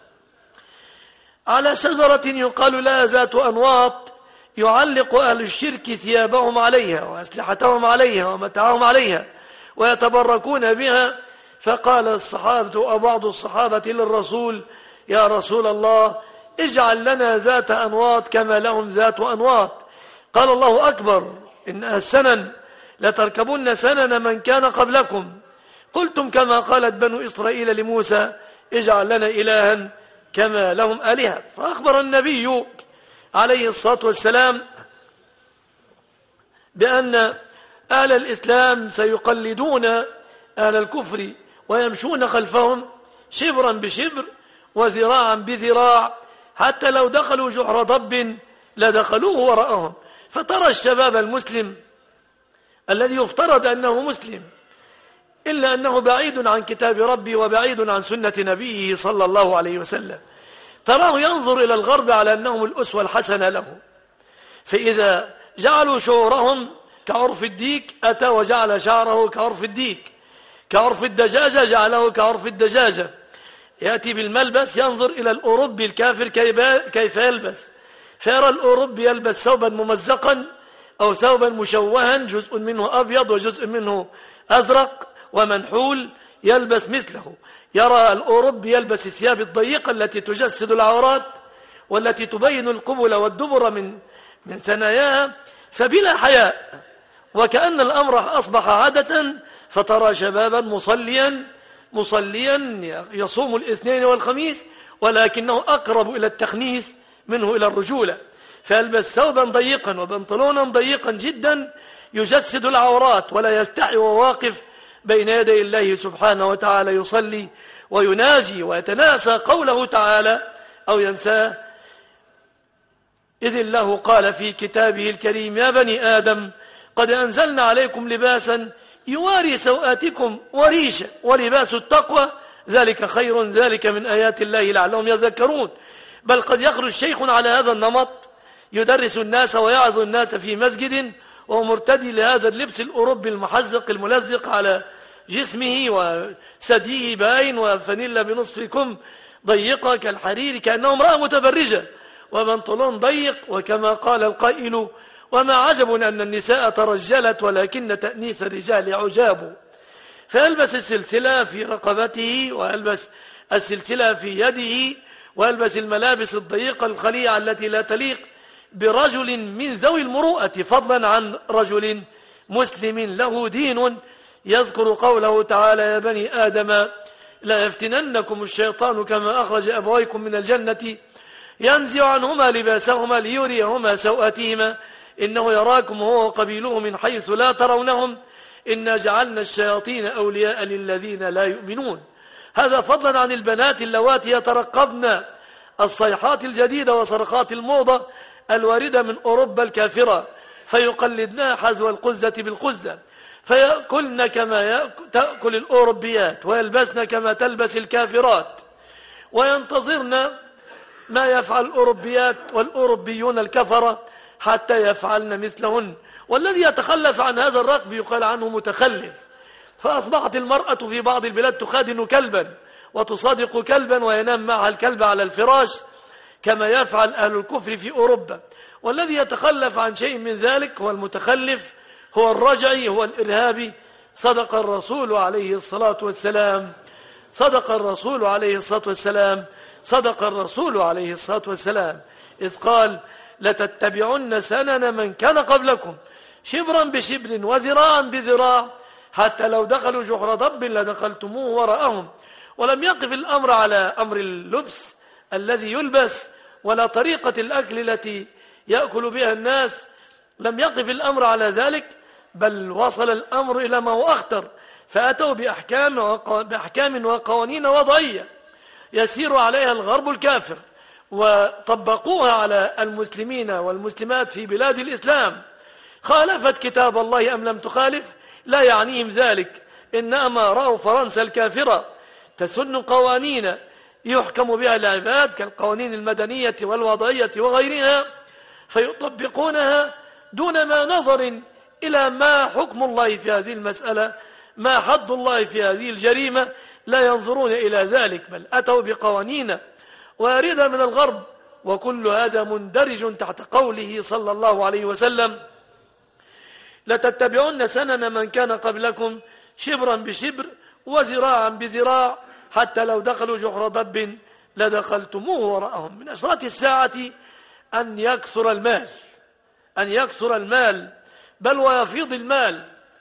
على شجرة يقال لها ذات أنواط يعلق أهل الشرك ثيابهم عليها وأسلحتهم عليها ومتاعهم عليها ويتبركون بها، فقال الصحابة أو بعض الصحابة للرسول: يا رسول الله، اجعل لنا ذات أنواط كما لهم ذات أنواط. قال: الله أكبر، إنها السنن، لتركبن سنن من كان قبلكم. قلتم كما قالت بنو إسرائيل لموسى: اجعل لنا إلها كما لهم آلهة. فأخبر النبي عليه الصلاة والسلام بأن أهل الإسلام سيقلدون أهل الكفر ويمشون خلفهم شبرا بشبر وذراعا بذراع، حتى لو دخلوا جحر ضب لدخلوه وراءهم. فترى الشباب المسلم الذي يفترض أنه مسلم إلا أنه بعيد عن كتاب ربي وبعيد عن سنة نبيه صلى الله عليه وسلم، تراه ينظر إلى الغرب على أنهم الأسوة الحسنة له. فإذا جعلوا شعورهم كعرف الديك أتى وجعل شعره كعرف الديك، كعرف الدجاجة جعله كعرف الدجاجة. يأتي بالملبس ينظر إلى الأوروبي الكافر كيف يلبس، فيرى الأوروبي يلبس ثوبا ممزقا أو ثوبا مشوها، جزء منه أبيض وجزء منه أزرق ومنحول، يلبس مثله. يرى الأوروبي يلبس الثياب الضيقة التي تجسد العورات والتي تبين القبل والدبر من ثناياها، فبلا حياء، وكأن الأمر أصبح عادة. فترى شبابا مصليا يصوم الاثنين والخميس، ولكنه أقرب إلى التخنيث منه إلى الرجولة، فيلبس ثوبا ضيقا وبنطلونا ضيقا جدا يجسد العورات، ولا يستحي وواقف بين يدي الله سبحانه وتعالى يصلي ويناجي ويتناسى قوله تعالى أو ينساه. إذ الله قال في كتابه الكريم: يا بني آدم قد أنزلنا عليكم لباسا يواري سوآتكم وريشا ولباس التقوى ذلك خير، ذلك من آيات الله لعلهم يذكرون. بل قد يخرج شيخ على هذا النمط يدرس الناس ويعظ الناس في مسجد وهو مرتدي لهذا اللبس الأوروبي المحزق الملزق على جسمه وثديه باين وفانيلا بنصف كم ضيقة كالحرير، كأنه امرأة متبرجة وبنطلون ضيق. وكما قال القائل: وما عجب أن النساء ترجلت ولكن تأنيث الرجال عجاب. فيلبس السلسلة في رقبته ويلبس السلسلة في يده ويلبس الملابس الضيقة الخليعة التي لا تليق برجل من ذوي المروءة، فضلا عن رجل مسلم له دين. يذكر قوله تعالى: يا بني آدم لا يفتننكم الشيطان كما أخرج أبويكم من الجنة ينزع عنهما لباسهما ليريهما سوءاتهما إنه يراكم هو وقبيله من حيث لا ترونهم إنا جعلنا الشياطين أولياء للذين لا يؤمنون. هذا فضلا عن البنات اللواتي يترقبن الصيحات الجديدة وصرخات الموضة الواردة من أوروبا الكافرة، فيقلدنها حذو القزة بالقزة، فيأكلن كما تأكل الأوروبيات ويلبسن كما تلبس الكافرات، وينتظرن ما يفعل الأوروبيات والأوروبيون الكفرة حتى يفعلن مثلهن. والذي يتخلف عن هذا الركب يقال عنه متخلف. فأصبحت المرأة في بعض البلاد تخادن كلبا وتصادق كلبا وينام معها الكلب على الفراش كما يفعل أهل الكفر في أوروبا. والذي يتخلف عن شيء من ذلك هو المتخلف، هو الرجعي، هو الإرهابي. صدق الرسول عليه الصلاة والسلام، صدق الرسول عليه الصلاة والسلام، صدق الرسول عليه الصلاة والسلام إذ قال: لتتبعن سنن من كان قبلكم شبرا بشبر وذراعا بذراع حتى لو دخلوا جحر ضب لدخلتموه وراءهم. ولم يقف الأمر على أمر اللبس الذي يلبس ولا طريقة الأكل التي يأكل بها الناس، لم يقف الأمر على ذلك، بل وصل الأمر إلى ما هو أخطر، فأتوا بأحكام وقوانين وضعية يسير عليها الغرب الكافر، وطبقوها على المسلمين والمسلمات في بلاد الإسلام. خالفت كتاب الله أم لم تخالف لا يعنيهم ذلك، إنما رأوا فرنسا الكافرة تسن قوانين يحكم بها العباد كالقوانين المدنية والوضعية وغيرها، فيطبقونها دون ما نظر إلى ما حكم الله في هذه المسألة، ما حد الله في هذه الجريمة، لا ينظرون إلى ذلك، بل أتوا بقوانين واردة من الغرب. وكل هذا مندرج تحت قوله صلى الله عليه وسلم: لتتبعن سنن من كان قبلكم شبرا بشبر وذراعا بذراع حتى لو دخلوا جحر ضب لدخلتموه وراءهم. من أشراط الساعة أن يكثر المال بل ويفيض المال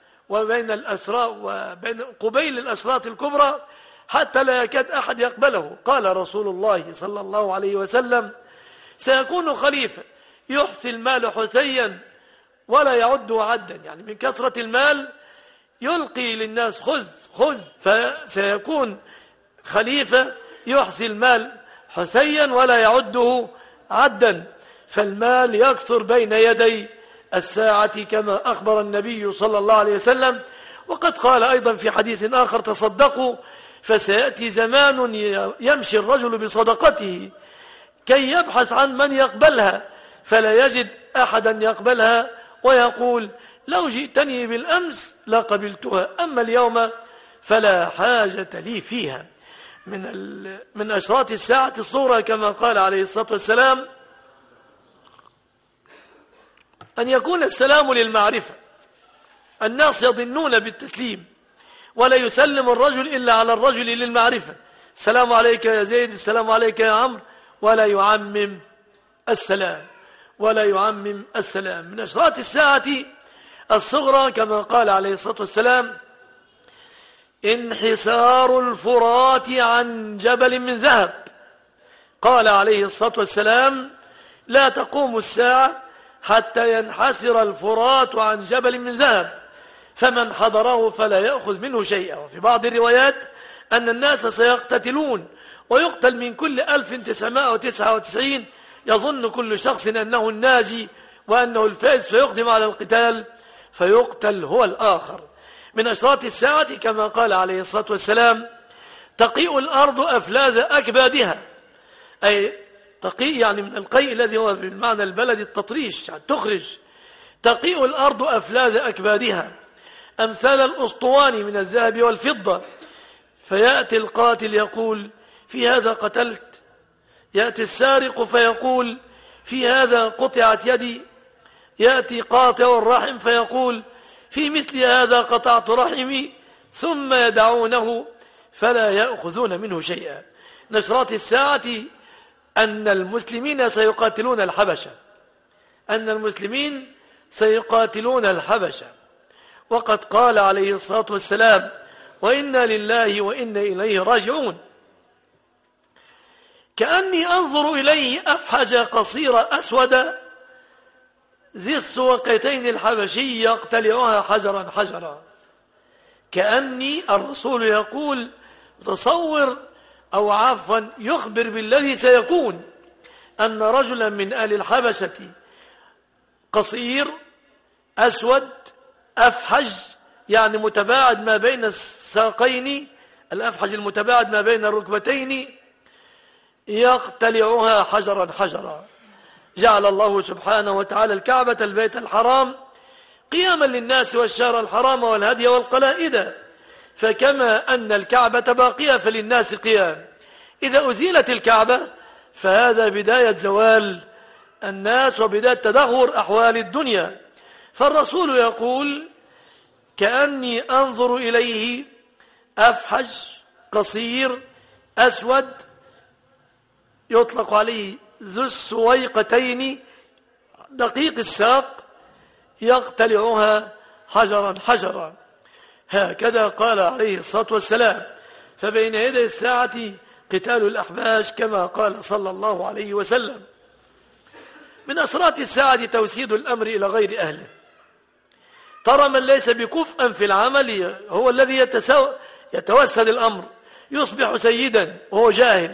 وبين قبيل الأشراط الكبرى حتى لا يكاد أحد يقبله. قال رسول الله صلى الله عليه وسلم: سيكون خليفة يحثي المال حثيا ولا يعده عدا، يعني من كثرة المال يلقي للناس خذ، فسيكون خليفة يحثي المال حثيا ولا يعده عدا، فالمال يكثر بين يدي الساعة كما أخبر النبي صلى الله عليه وسلم. وقد قال أيضا في حديث آخر: تصدقوا فسيأتي زمان يمشي الرجل بصدقته كي يبحث عن من يقبلها فلا يجد أحدا يقبلها، ويقول: لو جئتني بالأمس لقبلتها، أما اليوم فلا حاجة لي فيها. من أشراط الساعة الصورة كما قال عليه الصلاة والسلام: أن يكون السلام للمعرفة، الناس يظنون بالتسليم ولا يسلم الرجل إلا على الرجل للمعرفة، السلام عليك يا زيد، السلام عليك يا عمرو، ولا يعمم السلام. من أشراط الساعة الصغرى كما قال عليه الصلاة والسلام: انحسار الفرات عن جبل من ذهب. قال عليه الصلاة والسلام: لا تقوم الساعة حتى ينحسر الفرات عن جبل من ذهب، فمن حضره فلا يأخذ منه شيئا. وفي بعض الروايات أن الناس سيقتتلون ويقتل من كل 1999 يظن كل شخص أنه الناجي وأنه الفائز، فيقدم على القتال فيقتل هو الآخر. من أشراط الساعة كما قال عليه الصلاة والسلام: تقيء الأرض أفلاذ أكبادها، أي تقيء يعني من القيء الذي هو بالمعنى البلدي التطريش، يعني تخرج. تقيء الأرض أفلاذ أكبادها أمثال الأسطوان من الذهب والفضة، فيأتي القاتل يقول: في هذا قتلت. يأتي السارق فيقول: في هذا قطعت يدي. يأتي قاطع الرحم فيقول: في مثل هذا قطعت رحمي، ثم يدعونه فلا يأخذون منه شيئا. نشرات الساعة أن المسلمين سيقاتلون الحبشة، وقد قال عليه الصلاة والسلام: وإنا لله وإنا إليه راجعون. كأني أنظر إليه أفحج قصير أسود ذي السوقتين الحبشي يقتلعها حجرا حجرا. كأني الرسول يقول تصور أو عفوا يخبر بالذي سيكون، أن رجلا من أهل الحبشة قصير أسود أفحج، يعني متباعد ما بين الساقين، الأفحج المتباعد ما بين الركبتين، يقتلعها حجرا حجرا. جعل الله سبحانه وتعالى الكعبة البيت الحرام قياما للناس والشهر الحرام والهدي والقلائد، فكما أن الكعبة باقية فللناس قيام. إذا أزيلت الكعبة فهذا بداية زوال الناس وبداية تدهور أحوال الدنيا. فالرسول يقول: كأني أنظر إليه أفحج قصير أسود، يطلق عليه ذو السويقتين، دقيق الساق يقتلعها حجرا حجرا. هكذا قال عليه الصلاة والسلام. فبين يدي الساعة قتال الأحباش كما قال صلى الله عليه وسلم. من أشراط الساعة توسيد الأمر إلى غير أهله. ترى من ليس بكفء في العمل هو الذي يتوسد الأمر، يصبح سيدا وهو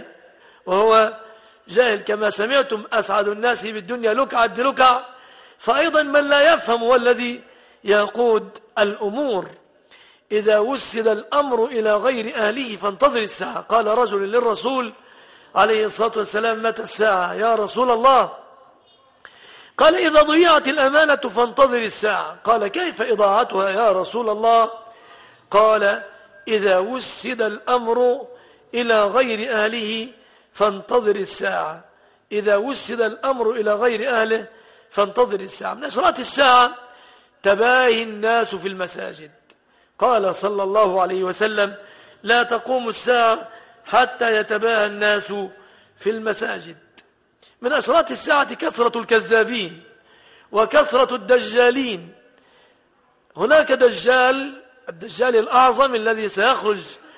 جاهل كما سمعتم أسعد الناس بالدنيا لكع ابن لكع. فأيضا من لا يفهم هو الذي يقود الأمور. إذا وسد الأمر إلى غير أهله فانتظر الساعة. قال رجل للرسول عليه الصلاة والسلام: متى الساعة يا رسول الله؟ قال: إذا ضيعت الأمانة فانتظر الساعة. قال: كيف إضاعتها يا رسول الله؟ قال: إذا وسد الأمر إلى غير أهله فانتظر الساعة. إذا وسد الأمر إلى غير أهله فانتظر الساعة. من أشراط الساعة تباهي الناس في المساجد. قال صلى الله عليه وسلم: لا تقوم الساعة حتى يتباهى الناس في المساجد. من أشراط الساعة كثرة الكذابين وكثرة الدجالين. هناك الدجال الأعظم الذي سيخرج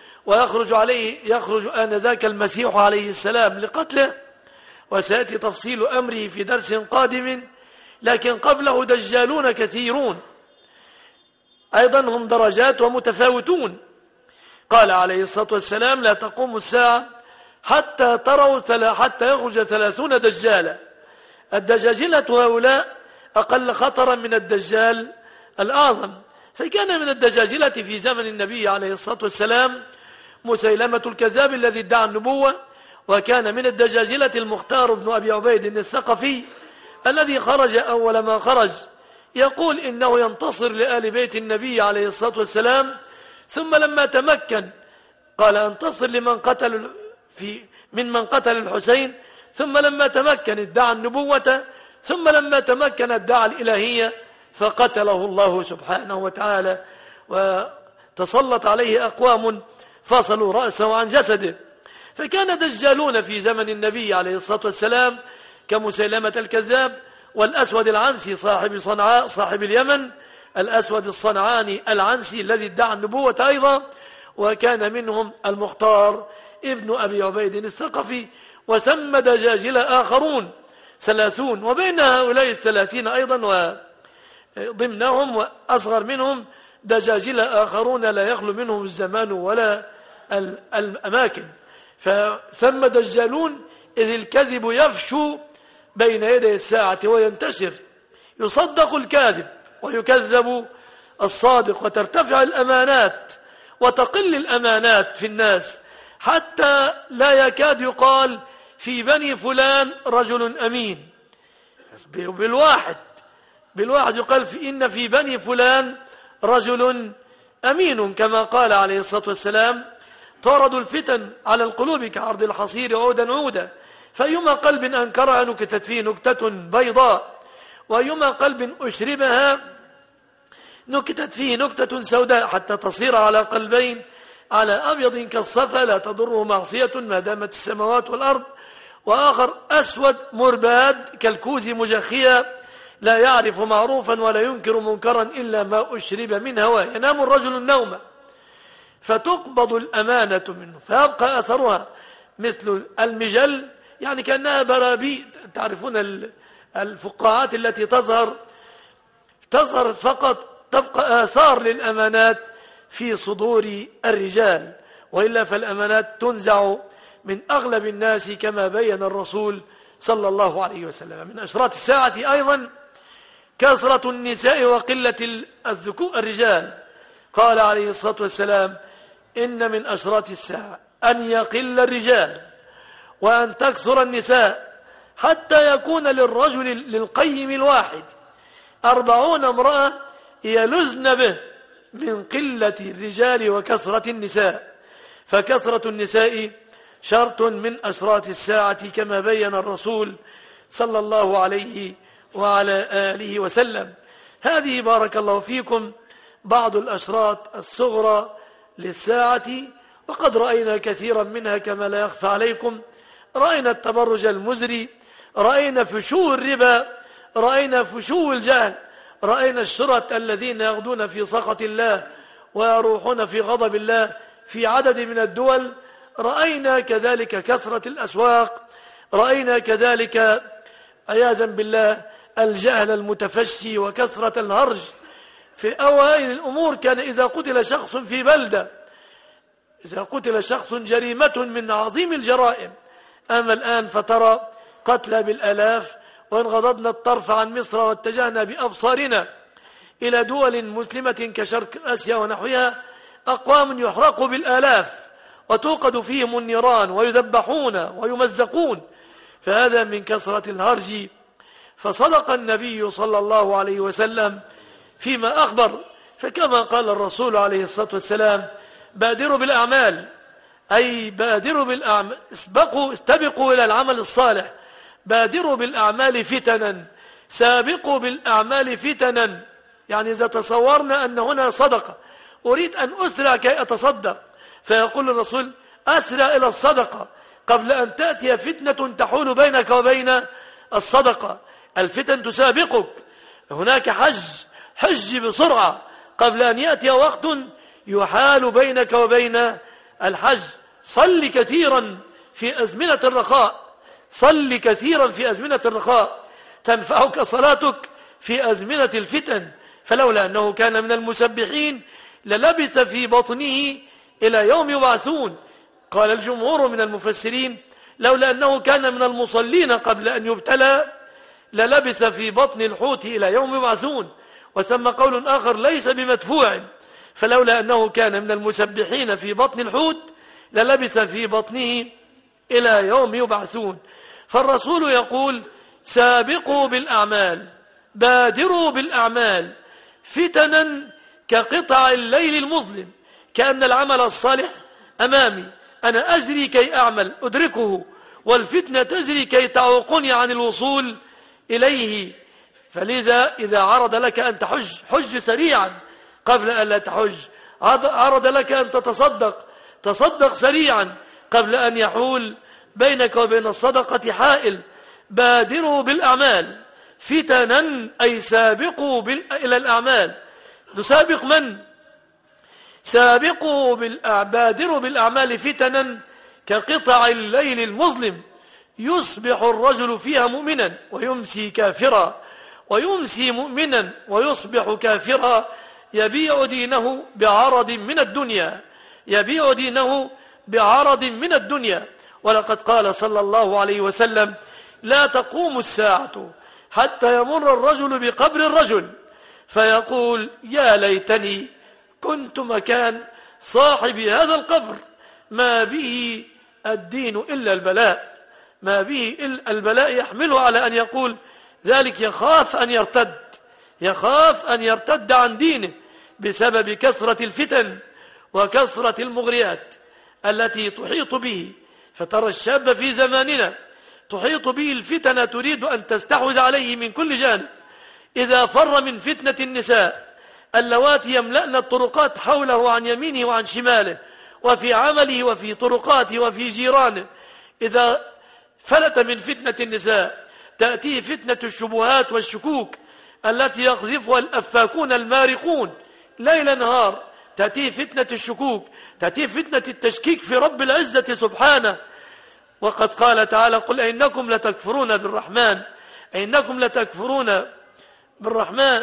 يخرج آنذاك المسيح عليه السلام لقتله، وسيأتي تفصيل أمره في درس قادم. لكن قبله دجالون كثيرون أيضا هم درجات ومتفاوتون. قال عليه الصلاة والسلام: لا تقوم الساعة حتى يخرج 30 دجالا. الدجاجلة هؤلاء أقل خطرا من الدجال الأعظم. فكان من الدجاجلة في زمن النبي عليه الصلاة والسلام مسيلمة الكذاب الذي ادعى النبوة، وكان من الدجاجلة المختار بن أبي عبيد الثقفي الذي خرج أول ما خرج يقول إنه ينتصر لآل بيت النبي عليه الصلاة والسلام، ثم لما تمكن قال: انتصر من قتل الحسين، ثم لما تمكن ادعى النبوة، ثم لما تمكن ادعى الإلهية، فقتله الله سبحانه وتعالى وتسلط عليه أقوام فصلوا رأسه عن جسده. فكان دجالون في زمن النبي عليه الصلاة والسلام كمسيلمة الكذاب والأسود العنسي صاحب صنعاء صاحب اليمن، الأسود الصنعاني العنسي الذي ادعى النبوة أيضا، وكان منهم المختار ابن أبي عبيد الثقفي. وثم دجاجل آخرون 30، وبين هؤلاء 30 أيضا وضمنهم وأصغر منهم دجاجل آخرون لا يخلو منهم الزمان ولا الأماكن. فثم دجالون إذ الكذب يفشو بين يدي الساعة وينتشر، يصدق الكاذب ويكذب الصادق، وترتفع الأمانات وتقل الأمانات في الناس، حتى لا يكاد يقال في بني فلان رجل أمين. بالواحد يقال إن في بني فلان رجل أمين، كما قال عليه الصلاة والسلام: طرد الفتن على القلوب كعرض الحصير عودا عودا، فأيما قلب أنكرها نكتت فيه نكتة بيضاء، وأيما قلب أشربها نكتت فيه نكتة سوداء، حتى تصير على قلبين على أبيض كالصفا لا تضره معصية ما دامت السماوات والأرض، وآخر أسود مرباد كالكوز مجخيا لا يعرف معروفا ولا ينكر منكرا إلا ما أشرب من هواه. ينام الرجل النوم فتقبض الأمانة منه فيبقى أثرها مثل المجل، يعني كأنها برابيء. تعرفون الفقاعات التي تظهر فقط، تبقى آثار للأمانات في صدور الرجال، وإلا فالأمانات تنزع من أغلب الناس كما بين الرسول صلى الله عليه وسلم. من أشراط الساعة أيضا كثرة النساء وقلة الرجال. قال عليه الصلاة والسلام: إن من أشراط الساعة أن يقل الرجال وأن تكثر النساء، حتى يكون للقيم الواحد 40 امرأة يلزن به من قلة الرجال وكثرة النساء. فكثرة النساء شرط من أشراط الساعة كما بين الرسول صلى الله عليه وعلى آله وسلم. هذه بارك الله فيكم بعض الأشراط الصغرى للساعة، وقد رأينا كثيرا منها كما لا يخفى عليكم. رأينا التبرج المزري، رأينا فشو الربا، رأينا فشو الجهل، رأينا الشرط الذين يغدون في سخط الله ويروحون في غضب الله في عدد من الدول، رأينا كذلك كثرة الأسواق، رأينا كذلك عياذا بالله الجهل المتفشي وكثرة الهرج. في أوائل الأمور كان إذا قتل شخص في بلدة، إذا قتل شخص جريمة من عظيم الجرائم، أما الآن فترى قتلى بالآلاف. وإن غضضنا الطرف عن مصر واتجهنا بأبصارنا إلى دول مسلمة كشرق آسيا ونحوها، أقوام يحرقوا بالآلاف وتوقد فيهم النيران ويذبحون ويمزقون، فهذا من كثرة الهرج. فصدق النبي صلى الله عليه وسلم فيما أخبر، فكما قال الرسول عليه الصلاة والسلام: بادروا بالأعمال، أي بادروا بالأعمال، استبقوا إلى العمل الصالح، بادروا بالأعمال فتنا، سابقوا بالأعمال فتنا. يعني إذا تصورنا أن هنا صدقة، أريد أن أسرع كي أتصدق، فيقول الرسول: أسرع إلى الصدقة قبل أن تأتي فتنة تحول بينك وبين الصدقة. الفتن تسابقك، هناك حج بسرعة قبل أن يأتي وقت يحال بينك وبين الحج. صل كثيرا في أزمنة الرخاء، صل كثيرا في أزمنة الرخاء تنفعك صلاتك في أزمنة الفتن. فلولا أنه كان من المسبحين للبث في بطنه إلى يوم يبعثون. قال الجمهور من المفسرين: لولا أنه كان من المصلين قبل أن يبتلى للبث في بطن الحوت إلى يوم يبعثون. وثم قول آخر ليس بمدفوع: فلولا أنه كان من المسبحين في بطن الحوت للبث في بطنه إلى يوم يبعثون. فالرسول يقول: سابقوا بالأعمال، بادروا بالأعمال فتنا كقطع الليل المظلم. كأن العمل الصالح أمامي، أنا أجري كي أعمل أدركه، والفتنة تجري كي تعوقني عن الوصول إليه. فلذا إذا عرض لك أن تحج، حج سريعا قبل أن لا تحج. عرض لك أن تتصدق، تصدق سريعا قبل أن يحول بينك وبين الصدقة حائل. بادروا بالأعمال فتنا، أي سابقوا إلى الأعمال. نسابق من؟ بادروا بالأعمال فتنا كقطع الليل المظلم، يصبح الرجل فيها مؤمنا ويمسي كافرا، ويمسي مؤمنا ويصبح كافرا، يبيع دينه بعرض من الدنيا، يبيع دينه بعرض من الدنيا. ولقد قال صلى الله عليه وسلم: لا تقوم الساعة حتى يمر الرجل بقبر الرجل فيقول: يا ليتني كنت مكان صاحب هذا القبر، ما به الدين إلا البلاء، ما به إلا البلاء يحمله على أن يقول ذلك. يخاف أن يرتد عن دينه بسبب كثرة الفتن وكثرة المغريات التي تحيط به. فترى الشاب في زماننا تحيط به الفتن، تريد أن تستحوذ عليه من كل جانب. إذا فر من فتنة النساء اللواتي يملأن الطرقات حوله عن يمينه وعن شماله، وفي عمله وفي طرقاته وفي جيرانه، إذا فلت من فتنة النساء تأتيه فتنة الشبهات والشكوك التي يقذفها الأفاكون المارقون ليل نهار. تأتيه فتنة الشكوك، تأتيه فتنة التشكيك في رب العزة سبحانه. وقد قال تعالى: قل إنكم لتكفرون بالرحمن، إنكم لتكفرون بالرحمن،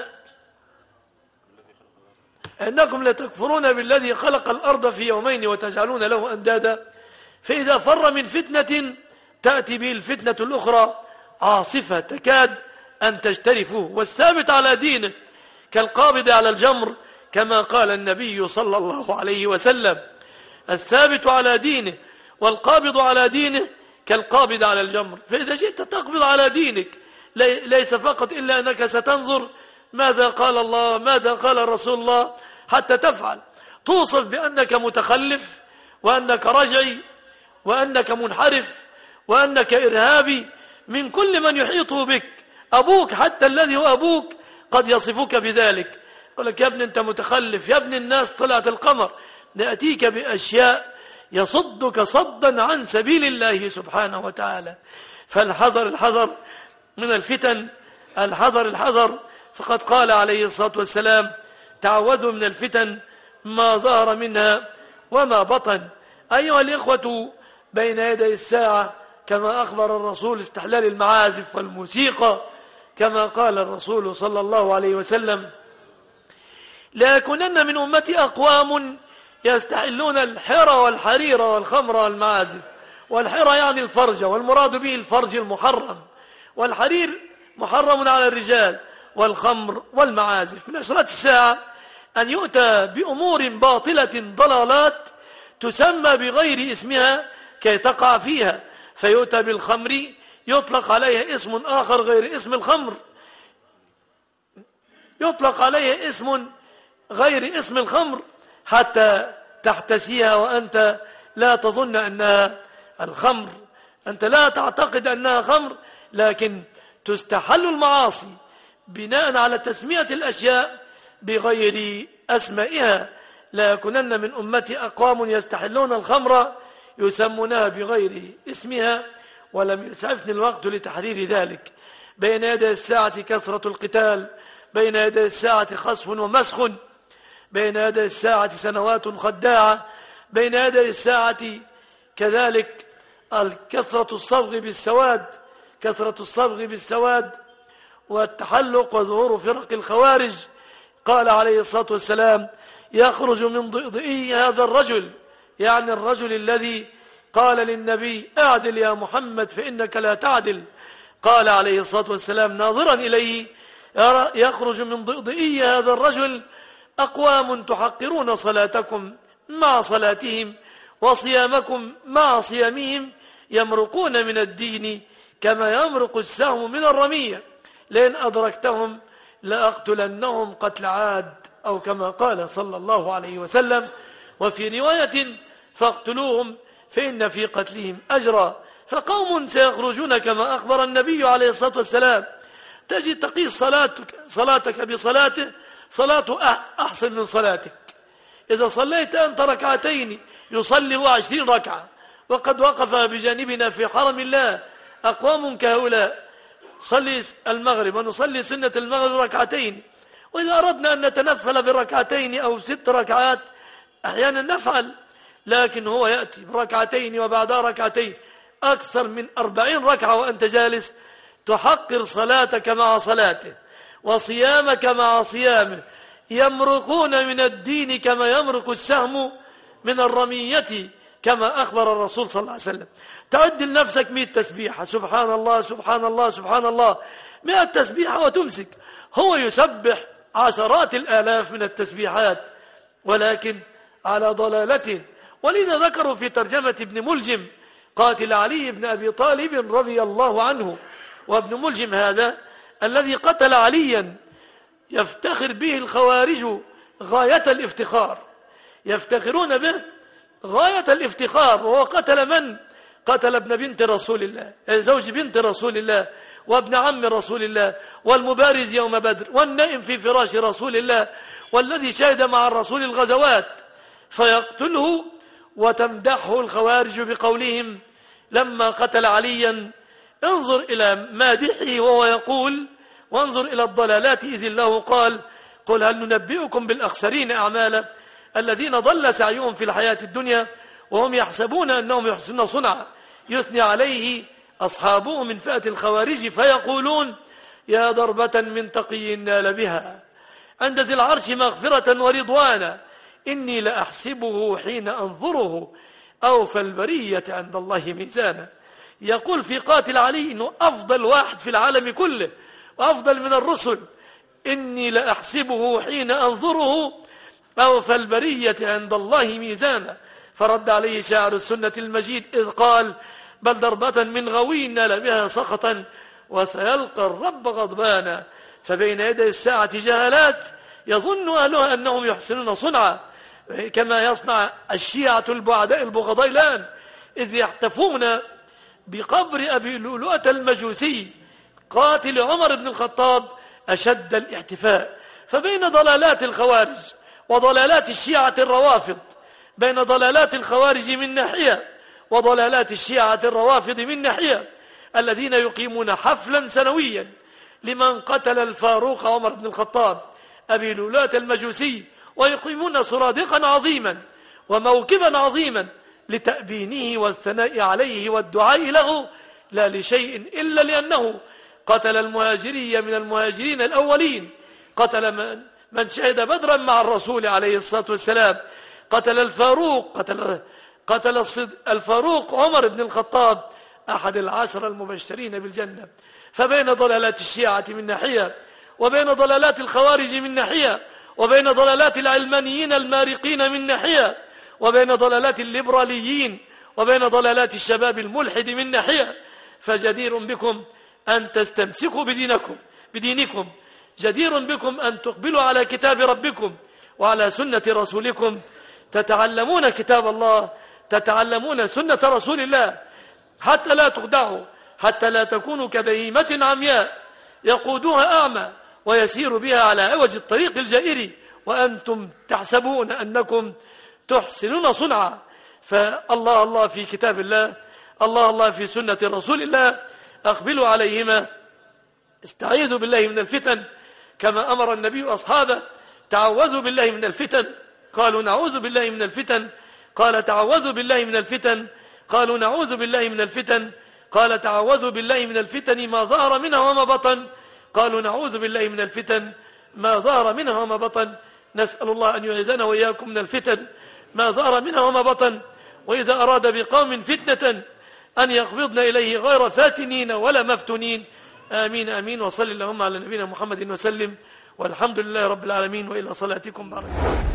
إنكم لتكفرون بالذي خلق الأرض في يومين وتجعلون له أندادا. فإذا فر من فتنة تأتي به الفتنة الأخرى عاصفة تكاد أن تجترفه. والثابت على دينه كالقابض على الجمر، كما قال النبي صلى الله عليه وسلم: الثابت على دينه والقابض على دينه كالقابض على الجمر. فإذا جئت تقبض على دينك ليس فقط إلا أنك ستنظر ماذا قال الله ماذا قال رسول الله حتى تفعل، توصف بأنك متخلف وأنك رجعي وأنك منحرف وأنك إرهابي من كل من يحيط بك. أبوك حتى الذي هو أبوك قد يصفك بذلك، يقول لك: يا ابن أنت متخلف، يا ابن الناس طلعت القمر. نأتيك بأشياء يصدك صدا عن سبيل الله سبحانه وتعالى. فالحذر من الفتن الحذر الحذر. فقد قال عليه الصلاة والسلام: تعوذوا من الفتن ما ظهر منها وما بطن. أيها الإخوة، بين يدي الساعة كما أخبر الرسول استحلال المعازف والموسيقى، كما قال الرسول صلى الله عليه وسلم: لا يكونن من أمتي أقوام يستحلون الحرى والحرير والخمر والمعازف. والحرى يعني الفرج، والمراد به الفرج المحرم، والحرير محرم على الرجال، والخمر والمعازف. من أشراط الساعة أن يؤتى بأمور باطلة ضلالات تسمى بغير اسمها كي تقع فيها، فيؤتى بالخمر يطلق عليها اسم آخر غير اسم الخمر، يطلق عليها اسم غير اسم الخمر حتى تحتسيها وأنت لا تظن أنها الخمر، أنت لا تعتقد أنها خمر، لكن تستحل المعاصي بناء على تسمية الأشياء بغير أسمائها. لا يكونن من أمتي أقوام يستحلون الخمر يسمونها بغير اسمها. ولم يسعفني الوقت لتحرير ذلك. بين يدي الساعة كثرة القتال، بين يدي الساعة خسف ومسخ، بين يدي الساعة سنوات خداعة، بين يدي الساعة كذلك كثرة الصبغ بالسواد، كثرة الصبغ بالسواد والتحلق وظهور فرق الخوارج. قال عليه الصلاة والسلام: يخرج من ضئضئي هذا الرجل، يعني الرجل الذي قال للنبي: أعدل يا محمد فإنك لا تعدل. قال عليه الصلاة والسلام ناظرا إليه: يخرج من ضئضئي هذا الرجل أقوام تحقرون صلاتكم مع صلاتهم وصيامكم مع صيامهم، يمرقون من الدين كما يمرق السهم من الرمية، لئن أدركتهم لأقتلنهم قتل عاد، أو كما قال صلى الله عليه وسلم. وفي رواية: فاقتلوهم فإن في قتلهم أجرا. فقوم سيخرجون كما أخبر النبي عليه الصلاة والسلام، تجد تقيس صلاتك بصلاته، صلاته أحسن من صلاتك. إذا صليت أنت ركعتين يصلي 20 ركعة. وقد وقف بجانبنا في حرم الله أقوام كهؤلاء، صلي المغرب ونصلي سنة المغرب ركعتين، وإذا أردنا أن نتنفل بركعتين أو 6 ركعات أحيانا نفعل، لكن هو يأتي بركعتين وبعدها ركعتين، أكثر من 40 ركعة وأنت جالس، تحقر صلاتك مع صلاته وصيامك مع صيامه. يمرقون من الدين كما يمرق السهم من الرمية، كما أخبر الرسول صلى الله عليه وسلم. تعدل نفسك 100 تسبيحة، سبحان الله سبحان الله سبحان الله، 100 تسبيحة وتمسك. هو يسبح عشرات الآلاف من التسبيحات ولكن على ضلالة. ولذا ذكروا في ترجمة ابن ملجم قاتل علي بن أبي طالب رضي الله عنه. وابن ملجم هذا الذي قتل عليا يفتخر به الخوارج غاية الافتخار، يفتخرون به غاية الافتخار. وهو قتل من؟ قتل ابن بنت رسول الله، زوج بنت رسول الله، وابن عم رسول الله، والمبارز يوم بدر، والنائم في فراش رسول الله، والذي شهد مع الرسول الغزوات. فيقتله وتمدحه الخوارج بقولهم لما قتل عليا: انظر إلى مادحه وهو يقول وانظر إلى الضلالات، إذ الله قال: قل هل ننبئكم بالأخسرين أعمالا الذين ضل سعيهم في الحياة الدنيا وهم يحسبون أنهم يحسنون صنعا. يثني عليه أصحابه من فئة الخوارج فيقولون: يا ضربة من تقي نال بها عند ذي العرش مغفرة ورضوانا، إني لأحسبه حين أنظره أوفى البرية عند الله ميزانا. يقول في قاتل علي إنه أفضل واحد في العالم كله وأفضل من الرسل، إني لأحسبه حين أنظره أوفى البرية عند الله ميزانا. فرد عليه شاعر السنة المجيد إذ قال: بل ضربة من غوي نال بها سخطا وسيلقى الرب غضبانا. فبين يدي الساعة جهالات يظن أهلها أنهم يحسنون صنعا، كما يصنع الشيعة البعداء البغضاء الآن، إذ يحتفون بقبر أبي لؤلؤة المجوسي قاتل عمر بن الخطاب أشد الاحتفاء. فبين ضلالات الخوارج وضلالات الشيعة الروافض، بين ضلالات الخوارج من ناحية وضلالات الشيعة الروافض من ناحية، الذين يقيمون حفلا سنويا لمن قتل الفاروق عمر بن الخطاب أبي لؤلؤة المجوسي، ويقيمون سرادقا عظيما وموكبا عظيما لتأبينه والثناء عليه والدعاء له، لا لشيء إلا لأنه قتل المهاجري من المهاجرين الأولين، قتل من شهد بدرا مع الرسول عليه الصلاة والسلام، قتل الفاروق عمر بن الخطاب أحد العشر المبشرين بالجنة. فبين ضلالات الشيعة من ناحية، وبين ضلالات الخوارج من ناحية، وبين ضلالات العلمانيين المارقين من ناحية، وبين ضلالات الليبراليين، وبين ضلالات الشباب الملحد من ناحية، فجدير بكم أن تستمسكوا بدينكم، جدير بكم أن تقبلوا على كتاب ربكم وعلى سنة رسولكم، تتعلمون كتاب الله، تتعلمون سنة رسول الله، حتى لا تخدعوا، حتى لا تكونوا كبهيمة عمياء يقودها أعمى ويسير بها على عوج الطريق الجائر وأنتم تحسبون أنكم تحسنون صنعا. فالله الله في كتاب الله، الله الله في سنة رسول الله، أقبلوا عليهما، استعيذوا بالله من الفتن كما أمر النبي أصحابه، تعوذوا بالله من الفتن، قالوا نعوذ بالله من الفتن، قال تعوذوا بالله من الفتن، قالوا نعوذ بالله من الفتن، قال تعوذوا بالله من الفتن ما ظهر منها وما بطن، قالوا نعوذ بالله من الفتن ما ظهر منها وما بطن. نسأل الله أن يعيذنا وإياكم من الفتن ما ظهر منها وما بطن، وإذا أراد بقوم فتنة أن يقبضنا إليه غير فاتنين ولا مفتونين. آمين آمين. وصل اللهم على نبينا محمد وسلم، والحمد لله رب العالمين، وإلى صلاتكم بارك.